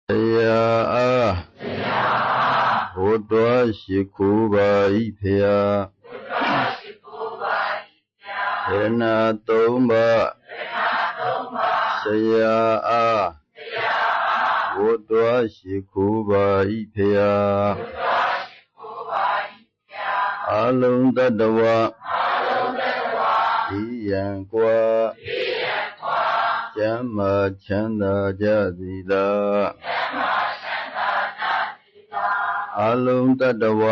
တရားဘုဒ္ဓရှိခိုးပါ၏ဖေယရဏသုံးပါးဆရာအားဘုဒ္ဓရှိခိုးပါ၏ဖေယအလုံးတတဝဤယံကွာကျမ်းမာချမ်းသာကြစေသာအလုံးတတဝ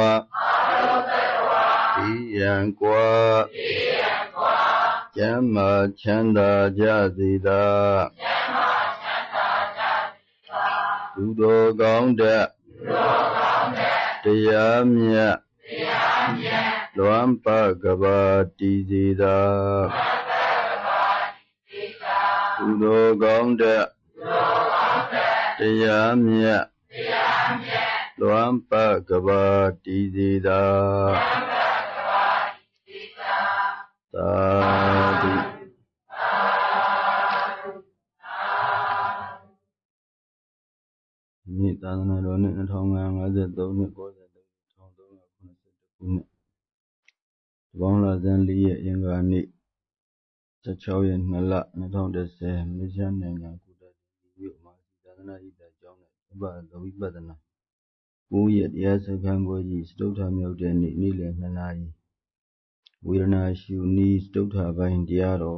ဤယံကွာကျမ်းမာချမ်းသာကြစေသာသူတော်ကောင်းတဲ့တရားမြတ်လွမ်းပတ်ကဘာတည်စေသာသူတော်ကောင်းတဲ့တရားမြတ်လွမ်းပတ်ကဘာတည်စေသာသာဓုမိသာသနာတော်နှစ်2553နှစ်93 1382ခုနှစ်တပေါင်းလဇန်4ရက်အင်္ဂါနေ့16ရက်2လ2010မြေရှားနိုင်ငံကုတ္တမြို့မှာသာသနာ့ဤတကျောင်းနဲ့ဥပဒဝိပဿနာ9ရက်တရားစခန်းပွဲကြီးစတုထမြောက်တဲ့နေ့နေ့လယ်2နာရီဝေဒနာရှုနည်းစတုထပိုင်းတရားတော်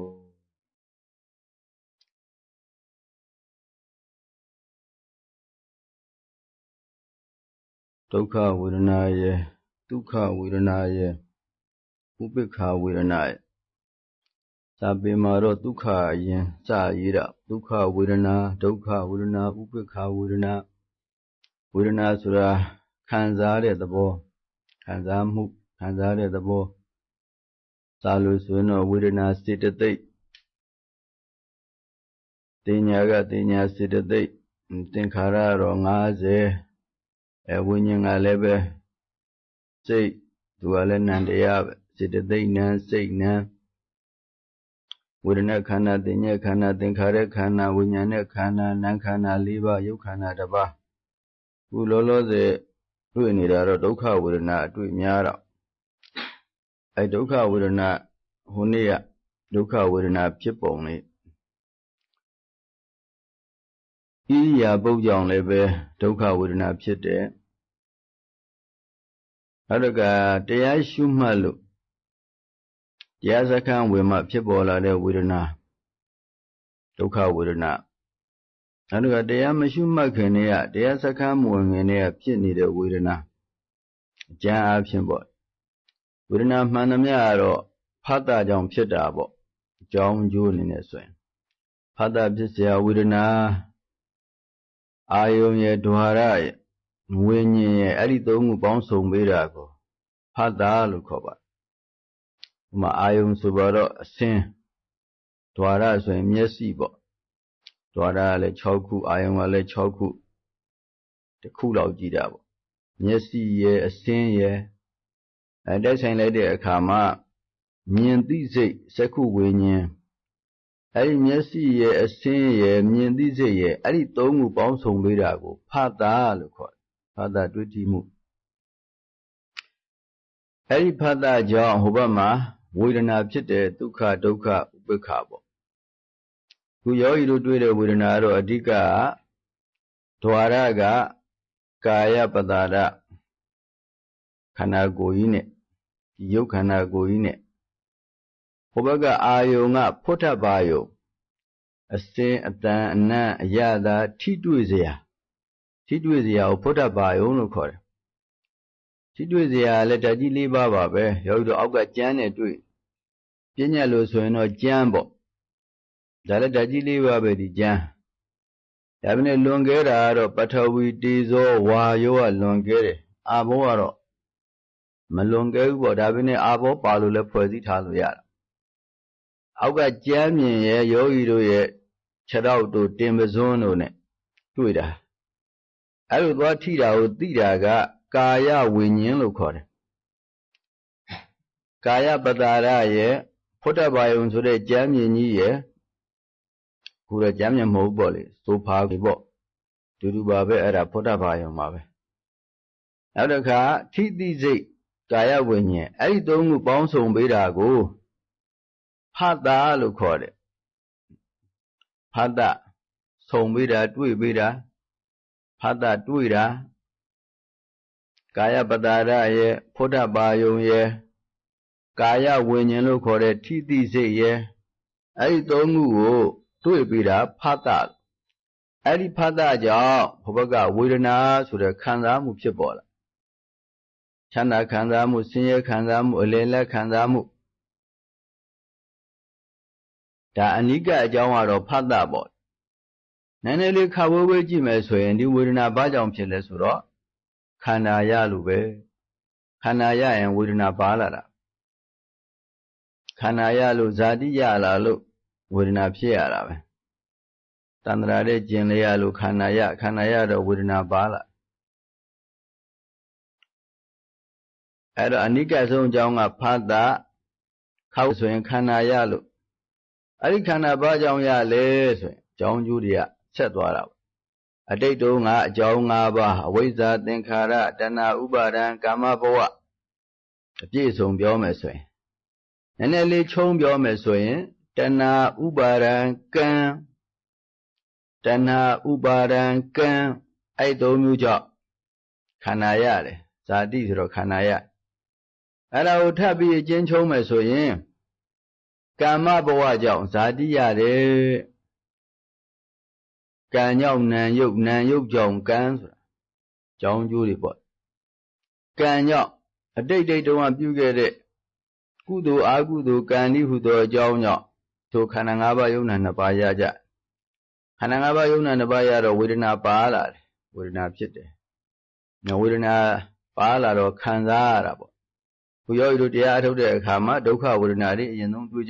ဒုက္ခဝေဒနာယေဒုက္ခဝေဒနာယေဥပိ္ပခဝေဒနာယေစာပေမှာတော့ဒုက္ခအရင်စရေးတာဒုက္ခဝေဒနာဒုက္ခဝေဒနာဥပိ္ပခဝေဒနာဝေဒနာဆိုတာခံစားတဲ့သဘောခံစားမှုခံစားတဲ့သဘောစာလို့ဆိုရင်တော့ဝေဒနာစေတသိက်တင်ညာကတင်ညာစေတသိက်သင်္ခါရတော့50ဝိညာဉ်ကလည်းပဲစိတ်သူကလည်းနံတရားပဲစေတသိက်နံစိတ်နံဝေဒနာခန္ဓာတင်ညာခန္ဓာသင်္ခါရခန္ဓာဝိညာဉ်နဲ့ခန္ဓာနာမ်ခန္ဓာ4ပါးယုတ်ခန္ဓာ1ပါးခုလောလောဆယ်တွေ့နေတာတော့ဒုက္ခဝေဒနာအတွေ့များတော့အဲဒုက္ခဝေဒနာဟိုနေ့ကဒုက္ခဝေဒနာဖြစ်ပုံလေးဣရိယာပုတ်ကြောင့်လည်းပဲဒုက္ခဝေဒနာဖြစ်တယ်နောက်ကတရားရှုမှတ်လို့တရားစခန်းဝင်မှဖြစ်ပေါ်လာတဲ့ဝေဒနာဒုက္ခဝေဒနာနောက်ကတရားမရှုမှတ်ခင်တည်းကတရားစခန်းမဝင်ခင်တည်းကဖြစ်နေတဲ့ဝေဒနာအကျဉ်းအားဖြင့်ပေါ့ဝေဒနာမှန်သမျှကတော့ဖတ်တာကြောင့်ဖြစ်တာပေါ့အကြောင်းအကျိုးအနေနဲ့ဆိုရင်ဖတ်တာဖြစ်เสียဝေဒနာအာယုံရဲ့ဓဝါရရဲ့ဝိညာဉ်ရဲ့အဲ့ဒီသုံးခုပေါင်းစုံပေးတာကိုဖတ်တာလို့ခေါ်ပါတယ်။ဥပမာအာယုံဆိုတော့အစင်းဓဝါရဆိုရင်မျက်စိပေါ့ဓဝါရကလည်း6ခုအာယုံကလည်း6ခုတစ်ခုလောက်ကြည့်တာပေါ့မျက်စိရဲ့အစင်းရဲ့တိုက်ဆိုင်လိုက်တဲ့အခါမှာမြင်သိစိတ်စက္ခုဝိညာဉ်အဲ့ဒီမျက်စိရဲ့အစင်းရဲ့မြင်သိစိတ်ရဲ့အဲ့ဒီသုံးခုပေါင်းစုံပေးတာကိုဖတ်တာလို့ခေါ်တယ်ဖတ်တာတွေ့ထိမှုအဲ့ဒီဖတ်တာကြောင့်ဟိုဘက်မှာဝေဒနာဖြစ်တဲ့ဒုက္ခဒုက္ခဥပိ္ပခပေါ့ခုယောဂီတို့တွေ့တဲ့ဝေဒနာကတော့အဓိကဓဝါရကကာယပတာရခန္ဓာကိုယ်ကြီးနဲ့ရုပ်ခန္ဓာကိုယ်ကြီးနဲ့ဟိုဘက်ကအာယုံကဖုဋ္ဌပါယုံအစင်းအတန်အနံ့အရသာထိတွေ့စရာကိုဖုဋ္ဌပါယုံလို့ခေါ်တယ်ထိတွေ့စရာလည်းဓာတ်ကြီး၄ပါးပါပဲယောဂီတို့အောက်ကကျမ်းနဲ့တွေ့ပြဉ္ညာလို့ဆိုရင်တော့ကျမ်းပေါ့ဒါလည်းဓာတ်ကြီး၄ပါးပဲဒီကျမ်းဒါပေမဲ့လွန်ကဲတာကတော့ပထဝီတေဇောဝါယောကလွန်ကဲတယ်အာဘောကတော့မလွန်ကဲဘူးပေါ့ဒါပေမဲ့အာဘောပါလို့လည်းဖွဲ့စည်းထားလို့ရတာအောက်ကကျမ်းမြင်ရဲ့ယောဂီတို့ရဲ့ခြေထောက်တို့တင်ပစွန်းတို့နဲ့တွေ့တာအဲ့လိုသွားထိတာကိုသိတာကကာယဝိညာဉ်လို့ခေါ်တယ်ကာယပတာရရဲ့ဖုဋ္ဌပါယုံဆိုတဲ့ကျမ်းမြင်ကြီးရဲ့ခုတော့ကျမ်းမြင်မဟုတ်ပေါ့လေဆိုဖာပေါ့တူတူပါပဲအဲ့ဒါဖောတ္တဘာယုံပါပဲနောက်တစ်ခါထိတိစိတ်ကာယဝိညာဉ်အဲ့ဒီသုံးခုပေါင်းစုံပေးတာကိုဖတ်တာလို့ခေါ်တယ်ဖတ်တာစုံပေးတာတွေ့ပေးတာဖတ်တာတွေ့တာကာယပတာရရဲ့ဖောတ္တဘာယုံရဲ့ကာယဝိညာဉ်လို့ခေါ်တဲ့ထိတိစိတ်ရဲ့အဲ့ဒီသုံးခုကိုတွေ့ပေးတာဖတ်တာအဲ့ဒီဖတ်တာကြောင့်ဘုဘကဝေဒနာဆိုတဲ့ခံစားမှုဖြစ်ပေါ်လာချမ်းသာခံစားမှုဆင်းရဲခံစားမှုအလယ်လက်ခံစားမှုဒါအနိကအကြောင်းကတော့ဖတ်တာပေါ့နည်းနည်းလေးခါဝဲဝဲကြည့်မယ်ဆိုရင်ဒီဝေဒနာဘာကြောင့်ဖြစ်လဲဆိုတော့ခန္ဓာရလို့ပဲခန္ဓာရရင်ဝေဒနာပါလာတာခန္ဓာရလို့ဇာတိရလာလို့ဝေဒနာဖြစ်ရတာပဲတန္တရာတဲ့ကျင်လေရလို့ခန္ဓာရတော့ဝေဒနာပါလာအဲ့တော့အနိကဆုံးအကြောင်းကဖတ်တာခောက်ဆိုရင်ခန္ဓာရလို့အဲ့ဒီခန္ဓာဘာကြောင့်ရလဲဆိုရင်အကြောင်းကျိုးတွေကဆက်သွားတာပေါ့အတိတ်တုန်းကအကြောင်း၅ပါးအဝိဇ္ဇာသင်္ခါရတဏှာဥပါဒံကာမဘဝအပြည့်စုံပြောမယ်ဆိုရင်နည်းနည်းလေးချုံပြောမယ်ဆိုရင်တဏှာဥပါဒံကံတဏှာဥပါဒံကံအဲ့သုံးမျိုးကြောင့်ခန္ဓာရတယ်ဇာတိဆိုတော့ခန္ဓာရအဲ့ဒါကိုထပ်ပြီးအကျဉ်းချုံမယ်ဆိုရင်ကာမဘဝကြောင့်ဇာတိရတယ်ကံကြောင့်နာယုတ်ကြောင့်ကံဆိုတာကြောင်းကျိုးတွေပေါ့ကံကြောင့်အတိတ်တုန်းကပြုခဲ့တဲ့ကုသိုလ်အကုသိုလ်ကံဤဟုသောအကြောင်းကြောင့်သို့ခန္ဓာ၅ပါးယုံနာ၂ပါးရကြခန္ဓာ၅ပါးယုံနာ၂ပါးရတော့ဝေဒနာပါလာတယ်ဝေဒနာဖြစ်တယ်ဝေဒနာပါလာတော့ခံစားရတာပေါ့ဘုရားတို့တရားအထုတ်တဲ့အခါမှာဒုက္ခဝေဒနာတွေအရင်ဆုံးတွေ့ကြ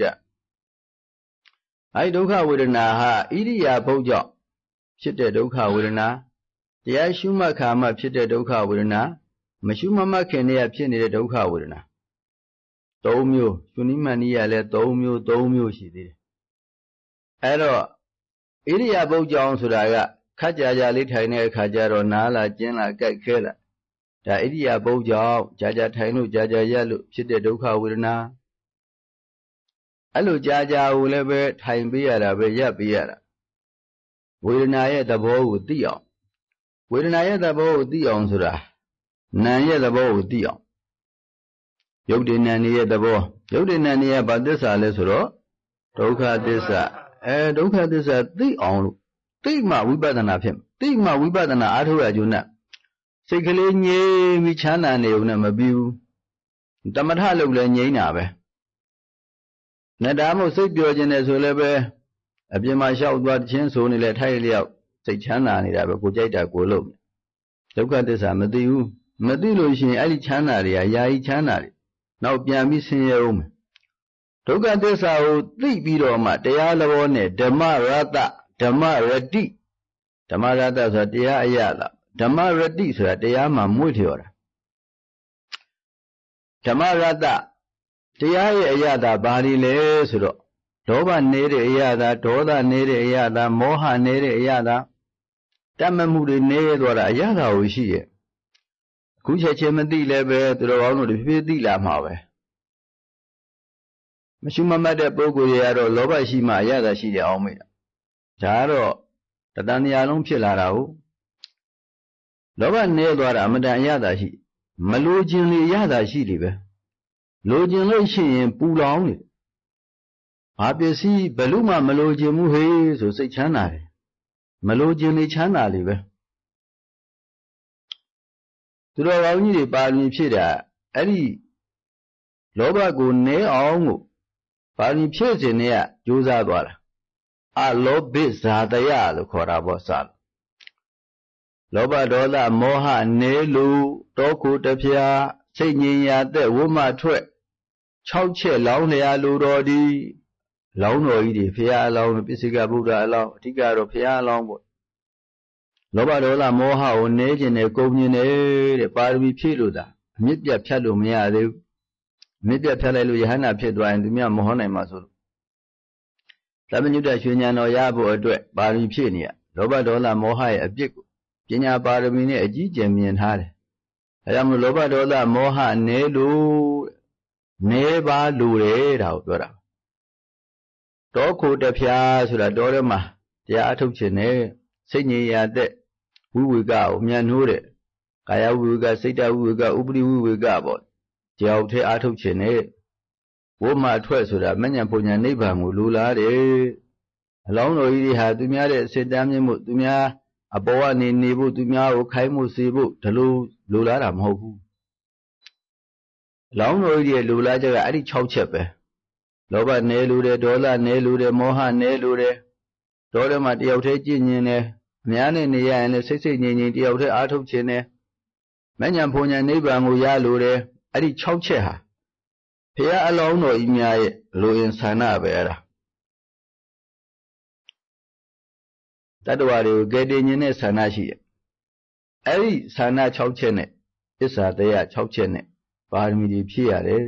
အဲဒီဒုက္ခဝေဒနာဟာဣရိယာပုတ်ကြောင့်ဖြစ်တဲ့ဒုက္ခဝေဒနာတရားရှုမှတ်ခါမှဖြစ်တဲ့ဒုက္ခဝေဒနာမရှုမှတ်ခင်တည်းကဖြစ်နေတဲ့ဒုက္ခဝေဒနာ၃မျိုးရှုနိမနိယလည်း၃မျိုးရှိသေးတယ်အဲ့တော့ဣရိယာပုတ်ကြောင့်ဆိုတာကခက်ကြလေးထိုင်တဲ့အခါကျတော့နားလာကျင်းလာကြိုက်ခဲလာဒါဣရိယာပုတ်ကြောင့်ကြာထိုင်လို့ကြာရက်လို့ဖြစ်တဲ့ဒုက္ခဝေဒနာအဲ့လိုကြာကိုလည်းပဲထိုင်ပေးရတာပဲရပ်ပေးရတာဝေဒနာရဲ့သဘောကိုသိအောင်ဝေဒနာရဲ့သဘောကိုသိအောင်ဆိုတာနာမ်ရဲ့သဘောကိုသိအောင်ယုတ်တိနံရဲ့သဘောယုတ်တိနံရဲ့ဘာသစ္စာလဲဆိုတော့ဒုက္ခသစ္စာဒုက္ခသစ္စာသိအောင်လို့သိမှဝိပဿနာဖြစ်သိမှဝိပဿနာအားထုတ်ရကြုံနဲ့စိတ်ကလေးငြိမ်ပြီးချမ်းသာနေုံနဲ့မပြီးဘူးတမထလုပ်လဲငြိမ်တာပဲနဲ့ဒါမှမဟုတ်စိတ်ပျော်ခြင်းနဲ့ဆိုလည်းပဲအပြင်မှာလျှောက်သွားခြင်းဆိုနေလဲထိုက်လျောက်စိတ်ချမ်းသာနေတာပဲကိုကြိုက်တာကိုလုပ်ဒုက္ခသစ္စာမသိဘူးမသိလို့ရှိရင်အဲ့ဒီချမ်းသာတွေကယာယီချမ်းသာတွေနောက်ပြန်ပြီးဆင်းရဲအောင်ဒုက္ခသစ္စာကိုသိပြီးတော့မှတရားသဘောနဲ့ဓမ္မရတ္တဓမ္မရတိဓမ္မရတ္တဆိုတာတရားအရလားဓမ္မရတိဆိုတာတရားမှမွေ့လျော်တာဓမ္မရတ္တတရားရဲ့အရသာဘာတွေလဲဆိုတော့လောဘနေတဲ့အရသာဒေါသနေတဲ့အရသာမောဟနေတဲ့အရသာတတ်မမှုတွေနေသွားတာအရသာကိုရှိရဲ့အခုချက်ချင်းမသိလည်းပဲသူတော်ကောင်းတို့ဖြည်းဖြည်းသိလာမှာပဲမရှိမမှတ်တဲ့ပုဂ္ဂိုလ်တွေကတော့လောဘရှိမှအရသာရှိတယ်အောင်မေ့တာဒါကတော့တဏှာလုံးဖြစ်လာတာကိုလောဘနေသွားတာအမတန်အရသာရှိမလိုခြင်းလေအရသာရှိတယ်ပဲလိုခြင်းလို့ရှိရင်ပူလောင်နေဘာပစ္စည်းဘလို့မှမလိုခြင်းမှုဟေးဆိုစိတ်ချမ်းသာတယ်မလိုခြင်းလေချမ်းသာလေပဲသူတော်ကောင်းကြီးတွေပါဠိဖြစ်တာအဲ့ဒီလောဘကိုနည်းအောင်ကိုပါဠိဖြစ်စဉ်နဲ့ကကြိုးစားသွားတာအလောဘိဇာတယလို့ခေါ်တာပေါ့စလောဘဒေါသမောဟနေလူတောခုတဖျားစိတ်ငြိမ်ရာတဲ့ဝမထွက်6ချက်လောင်းလျာလူတော်ဒီလောင်းတော်ကြီးတွေဖျားအလောင်းပစ္စည်းကဗုဒ္ဓအလောင်းအဓိကတော့ဖျားအလောင်းပေါ့လောဘဒေါသမောဟကိုနည်းခြင်းနဲ့ကုန်ခြင်းနဲ့တဲ့ပါရမီဖြည့်လို့သာအမြင့်ပြတ်ဖြတ်လို့မရသေးဘူးအမြင့်ပြတ်ဖြတ်လိုက်လို့ယဟန္တာဖြစ်သွားရင်သူများမဟောနိုင်မှာဆိုလို့သမညုတရွှေဉာဏ်တော်ရဖို့အတွက်ပါရမီဖြည့်နေရလောဘဒေါသမောဟရဲ့အပြစ်ကိုပညာပါရမီနဲ့အကြီးကျယ်မြင်ထားတယ်ဒါကြောင့်မလို့လောဘဒေါသမောဟနည်းလို့နည်းပါလို့တယ်ဒါကိုပြောတာတောခိုတဖျားဆိုတာတောထဲမှာတရားအထုတ်ခြင်းနဲ့စိတ်ငြိမ်ရတဲ့ဝိဝေကကိုအမြန်နှိုးတဲ့ကာယဝိဝေကစိတ်တဝိဝေကဥပရိဝိဝေကပေါ့ကြောက်ထဲအထုတ်ခြင်းနဲ့ဝိမာထွက်ဆိုတာမဉ္ဇဉ်ပုံညာနိဗ္ဗာန်ကိုလိုလားတယ်အလောင်းတော်ကြီးတွေဟာသူများတဲ့စိတ်တမ်းမြင့်မှုသူများအပေါ်ကနေနေဖို့သူများကိုခိုင်းမှုစေဖို့ဒီလိုလားတာမဟုတ်ဘူးအလောင်းတော်ကြီးရဲ့လိုလားချက်ကအဲ့ဒီ6ချက်ပဲလောဘနည်းလိုတယ်ဒေါသနည်းလိုတယ်မောဟနည်းလိုတယ်ဒေါသမှာတယောက်တည်းကြည်ညင်တယ်အများနဲ့နေရရင်လည်းစိတ်ငြိမ်တယောက်တည်းအားထုတ်ခြင်းနဲ့မဉ္ဇဉ်ပုံညာနိဗ္ဗာန်ကိုရလိုတယ်အဲ့ဒီ6ချက်ဟာဘုရားအလောင်းတော်ကြီးများရဲ့လိုအင်ဆန္ဒပဲအဲ့ဒါတတ္တဝါတွေကိုကယ်တင်ခြင်းနဲ့ဆန္ဒရှိရဲ့အဲ့ဒီဆန္ဒ6ချက်နဲ့သစ္စာတရား6ချက်နဲ့ပါရမီတွေဖြည့်ရတယ်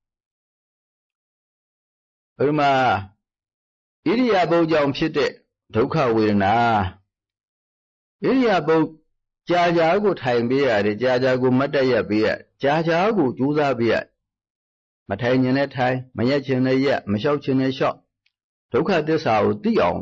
ဘုရားမှာဣရိယာပုတ်ကြောင့်ဖြစ်တဲ့ဒုက္ခဝေဒနာဣရိယာပုတ်ကြာကြာကိုထိုင်ပေးရတယ်ကြာကြာကိုမတ်တက်ရက်ပေးရကြာကြာကိုကြိုးစားပေးရမထိုင်ခြင်းနဲ့ထိုင်မရက်ခြင်းနဲ့ရက်မလျှောက်ခြင်းနဲ့လျှောက်ဒုက္ခသစ္စာကိုသိအောင်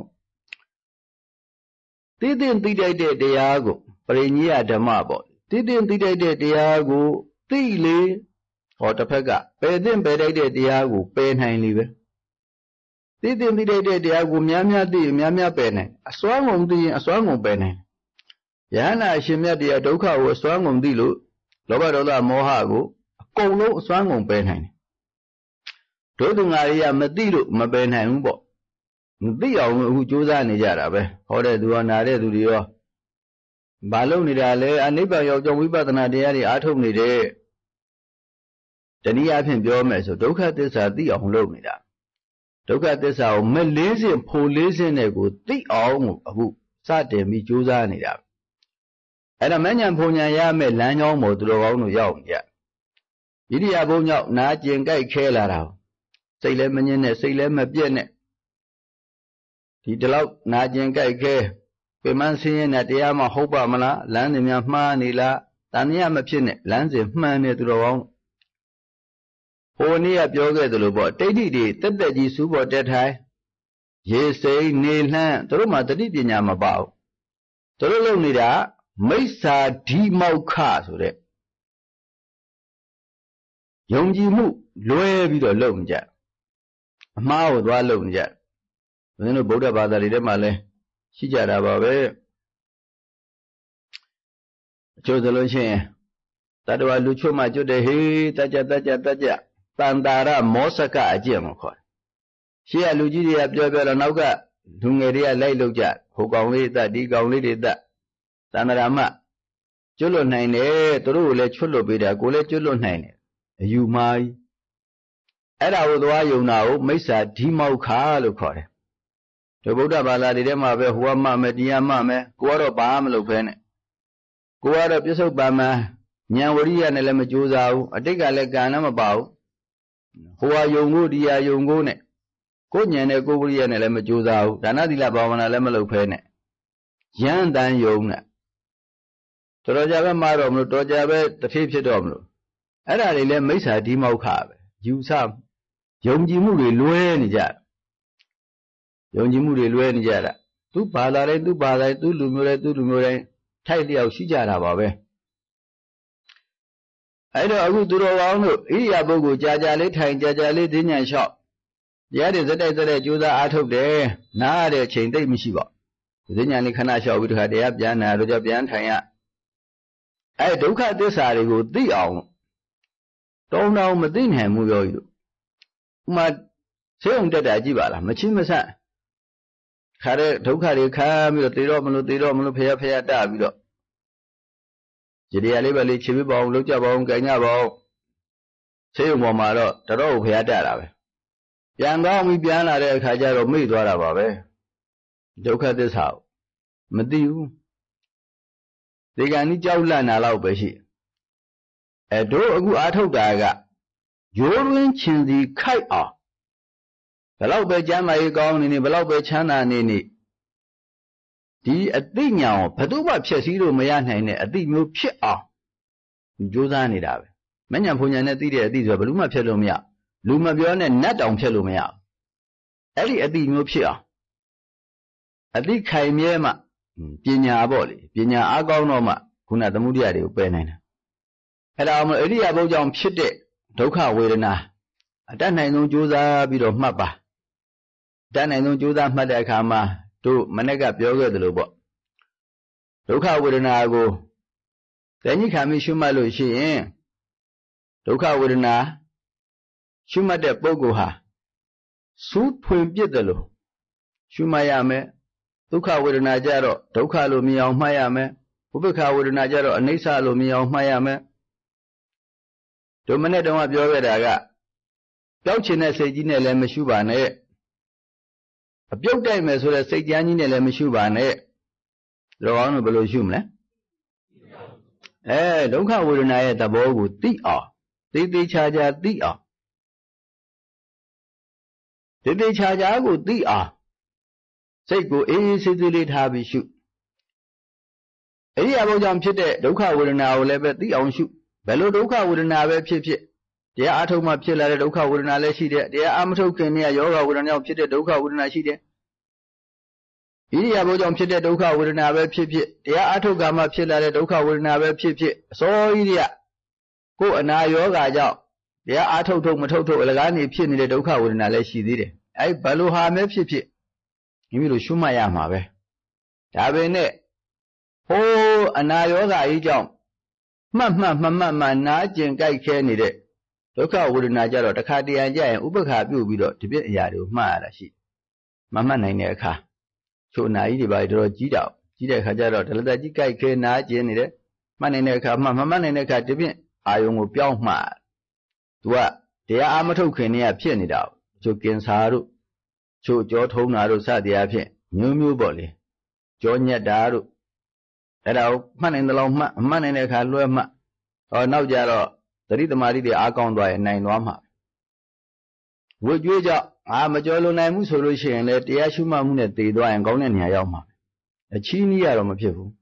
သိသိတတ်တဲ့တရားကိုပရိညိယဓမ္မပေါ့သိသိတတ်တဲ့တရားကိုသိလေဟောတစ်ဖက်ကပယ်သိပယ်တတ်တဲ့တရားကိုပယ်နိုင်လေပဲသိသိတတ်တဲ့တရားကိုများများသိရင်များများပယ်နိုင်အစွမ်းကုန်သိရင်အစွမ်းကုန်ပယ်နိုင်ယဟနာအရှင်မြတ်တရားဒုက္ခကိုအစွမ်းကုန်သိလို့လောဘဒေါသမောဟကိုအကုန်လုံးအစွမ်းကုန်ပယ်နိုင်တယ်တို့သူငါတွေကမသိလို့မပယ်နိုင်ဘူးပေါ့မသိအောင်အခုကြိုးစားနေကြတာပဲဟောတဲ့သူရောနာတဲ့သူတွေရောဘာလုပ်နေတာလဲအနိဗ္ဗာန်ရောက်ကြောင်းဝိပဿနာတရားတွေအားထုတ်နေတဲ့တနည်းအားဖြင့်ပြောမယ်ဆိုဒုက္ခသစ္စာသိအောင်လုပ်နေတာဒုက္ခသစ္စာကိုမလေးစင်ဖို့လေးစင်နဲ့ကိုသိအောင်ကိုအခုစတင်ပြီးကြိုးစားနေတာအဲ့ဒါမဉ္ဇဉ်ဘုံညာရမယ်လမ်းကြောင်းပေါ်သူတော်ကောင်းတို့ရောက်နေကြဣရိယာပုညောက်နာကျင်ကြိုက်ခဲလာတာစိတ်လည်းမငြင်းနဲ့စိတ်လည်းမပြည့်နဲ့ဒီတလောက်နာကျင်ကြိုက်ခဲပြမန်းစင်းရင်နဲ့တရားမှဟုတ်ပါမလားလမ်းစဉ်များမှားနေလားတန်မြတ်မဖြစ်နဲ့လမ်းစဉ်မှန်နေသူတော်ကောင်းဟိုနေ့ကပြောခဲ့သလိုပေါ့တိဋ္ဌိတွေတက်တက်ကြီးစူးပေါ်တက်ထိုင်ရေစိမ့်နေလှမ်းသူတို့မှတတိပညာမပါဘူးသူတို့လုပ်နေတာမိစ္ဆာဓိမောက္ခဆိုတဲ့ယုံကြည်မှုလွဲပြီးတော့လုပ်နေကြအမှားကိုသွားလုပ်နေကြဘုရားတို့ဗုဒ္ဓဘာသာတွေထဲမှာလဲရှိကြတာပါပဲအချို့ဆိုလို့ရှိရင်တတ္တဝါလူချို့မှကျွတ်တယ်ဟေးတကြတန်တာရမောစကအကျင့်ကိုခေါ်တယ်ရှေ့ကလူကြီးတွေကပြောတော့နောက်ကလူငယ်တွေကလိုက်လုပ်ကြဟိုကောင်လေးသက်ဒီကောင်လေးတွေသက်တန္တရာမကျွတ်လွတ်နိုင်တယ်သူတို့ကိုလည်းချွတ်လွတ်ပေးတာကိုလည်းကျွတ်လွတ်နိုင်တယ်အယူမှားကြီးအဲ့ဒါကိုသွားယုံတာကိုမိစ္ဆာဓိမောက္ခလို့ခေါ်တယ်ဒီဗုဒ္ဓဘာသာတွေထဲမှာပဲဟိုကမှမယ်တရားမှမယ်ကိုကတော့ဘာမှမလုပ်ဖဲနဲ့ကိုကတော့ပြစ္ဆုတ်ပံမဉာဏ်ဝရိယနဲ့လည်းမကြိုးစားဘူးအတိတ်ကလည်းကံလည်းမပါဘူးဟိုဟာယုံကိုဒီဟာယုံကိုနဲ့ကိုဉာဏ်နဲ့ကိုဝရိယနဲ့လည်းမကြိုးစားဘူးဒါနသီလဘာဝနာလည်းမလုပ်ဖဲနဲ့ယံတန်ယုံနဲ့တော်ကြပဲမှားတော့မလို့တော်ကြပဲတထေးဖြစ်တော့မလို့အဲ့ဒါတွေလည်းမိစ္ဆာဓိမောက္ခပဲယူဆယုံကြည်မှုတွေလွဲနေကြယုံကြည်မှုတွေလွဲနေကြတာသူဘာသာတိုင်းသူဘာသာတိုင်းသူလူမျိုးတိုင်းသူလူမျိုးတိုင်းထိုက်လျောက်ရှိကြတာပါပဲအဲ့တော့အခုသူတော်ကောင်းတို့ဣရိယာပုဂ္ဂိုလ်ကြာကြာလေးထိုင်ကြာကြာလေးဈဉ္ဉံလျှောက်တရားတွေဇက်တိုက်ကြိုးစားအားထုတ်တယ်နားရတဲ့အချိန်သိပ်မရှိပါဘူးဈဉ္ဉံလေးခဏလျှောက်ပြီးတခါတရားပြန်နာတော့ကြပြန်ထိုင်ရအဲ့ဒုက္ခသစ္စာတွေကိုသိအောင်တောင်းမသိနိုင်ဘူးပြောကြီးတို့ဥမာဆေးုံတက်တာကြည့်ပါလားမချင်းမဆန့်ခါတဲ့ဒုက္ခတွေခံပြီးတော့သေတော့မလို့ဖျားတပြီးတော့ဒီတရားလေးပဲလေးခြေပြပါအောင်လုပ်ကြပါအောင်ကြင်ကြပါအောင်ဆေးရုံပေါ်မှာတော့တတော်ကိုဖျားတက်တာပဲပြန်ကောင်းပြီးပြန်လာတဲ့အခါကျတော့မိသွားတာပါပဲဒုက္ခသစ္စာကိုမသိဘူးဒီကံကြီးကြောက်လန့်တာလောက်ပဲရှိတို့အခုအားထုတ်တာကရိုးရင်းချင်စီခိုက်အောင်ဘယ်လောက်ပဲကျမ်းမာရေးကောင်းနေနေဘယ်လောက်ပဲချမ်းသာနေနေဒီအသိဉာဏ်ကိုဘယ်သူမှဖြည့်ဆည်းလို့မရနိုင်တဲ့အသိမျိုးဖြစ်အောင်ကြိုးစားနေတာပဲမဉဏ်ဘုံဉဏ်နဲ့သိတဲ့အသိဆိုဘယ်သူမှဖြည့်လို့မရလူမပြောနဲ့နတ်တောင်ဖြည့်လို့မရအဲ့ဒီအသိမျိုးဖြစ်အောင်အသိခိုင်မြဲမှပညာပေါ့လေပညာအားကောင်းတော့မှခုနသမုဒိယတွေကိုပယ်နိုင်တာအဲ့ဒါအောင်အရိယာဘုကြောင့်ဖြစ်တဲ့ဒုက္ခဝေဒနာအတတ်နိုင်ဆုံးကြိုးစားပြီးတော့မှတ်ပါအတတ်နိုင်ဆုံးကြိုးစားမှတ်တဲ့အခါမှာတို့မနေ့ကပြောခဲ့သလိုပေါ့ဒုက္ခဝေဒနာကိုတဏှိခံပြီးရှုမှတ်လို့ရှိရင်ဒုက္ခဝေဒနာရှုမှတ်တဲ့ပုဂ္ဂိုလ်ဟာစူးဖွင့်ပြစ်တယ်လို့ရှုမှတ်ရမယ်ဒုက္ခဝေဒနာကြတော့ဒုက္ခလို့မြင်အောင်မှတ်ရမယ်ဥပေက္ခဝေဒနာကြတော့အနိစ္စလို့မြင်အောင်မှတ်ရမယ်တို့မနေ့တုန်းကပြောခဲ့တာကပျောက်ချင်တဲ့စိတ်ကြီးနဲ့လည်းမရှုပါနဲ့အပြုတ်တိုက်မယ်ဆိုတဲ့စိတ်ကြမ်းကြီးနဲ့လည်းမရှုပါနဲ့တော်အောင်လို့ဘယ်လိုရှုမလဲဒုက္ခဝေဒနာရဲ့သဘောကိုသိအောင်သိသိချာချာသိအောင်သိသိချာချာကိုသိအောင်စိတ်ကိုအေးအေးဆေးဆေးလေးထားပြီးရှုအရိယာဘုကြောင့်ဖြစ်တဲ့ဒုက္ခဝေဒနာကိုလည်းပဲသိအောင်ရှုဘယ်လိုဒုက္ခဝေဒနာပဲဖြစ်ဖြစ်တရားအထုတ်မှဖြစ်လာတဲ့ဒုက္ခဝေဒနာလည်းရှိတယ်တရားအမထုတ်ခင်နဲ့ယောဂဝေဒနာကြောင့်ဖြစ်တဲ့ဒုက္ခဝေဒနာရှိတယ်ဣရိယာပုကြောင့်ဖြစ်တဲ့ဒုက္ခဝေဒနာပဲဖြစ်ဖြစ်တရားအထုတ်ကမှဖြစ်လာတဲ့ဒုက္ခဝေဒနာပဲဖြစ်ဖြစ်အစောကြီးတည်းကိုယ်အနာယောဂကြောင့်တရားအထုတ်မထုတ်အလကားနေဖြစ်နေတဲ့ဒုက္ခဝေဒနာလည်းရှိသေးတယ်အဲ့ဘယ်လိုဟာမဲဖြစ်ဖြစ်မိမိတို့ရှုမှတ်ရမှာပဲဒါပေမဲ့ဟိုးအနာယောဂကြီးကြောင့်မှတ်နာကျင်ကြိုက်ခဲနေတဲ့ဒုက္ခဝေဒနာကြတော့တစ်ခါတရံကြရင်ဥပ္ပခါပြုတ်ပြီးတော့ဒီပြည့်အရာတွေကိုမှတ်ရတာရှိမမှတ်နိုင်တဲ့အခါချိုအနာကြီးတွေပါတော်တော်ကြီးတော့ကြီးတဲ့အခါကျတော့ဒလတကြီးကြိုက်ခဲနာကျင်နေတယ်မှတ်နိုင်တဲ့အခါမှတ်နိုင်တဲ့အခါဒီပြည့်အာယုံကိုပြောင်းမှတ်သူကတရားအာမထုတ်ခင်နဲ့ဖြစ်နေတာချိုကင်ဆာတို့ချိုကြောထုံးတာတို့စသည်အဖြစ်မျိုးပေါ့လေကြောညက်တာတို့အဲ့ဒါကိုမှတ်နိုင်တဲ့လောက်မှတ်နိုင်တဲ့အခါလွှဲမှနောက်ကြတော့သတိသမารိတွေအားကောင်းသွားရင်နိုင်သွားမှာဝိကျွေးကြောင့်မကြော်လွန်နိုင်မှုဆိုလို့ရှိရင်လည်းတရားရှုမှတ်မှုနဲ့တည်သွားရင်ကောင်းတဲ့နေရာရောက်မှာအချီးနီးရတော့မဖြစ်ဘူး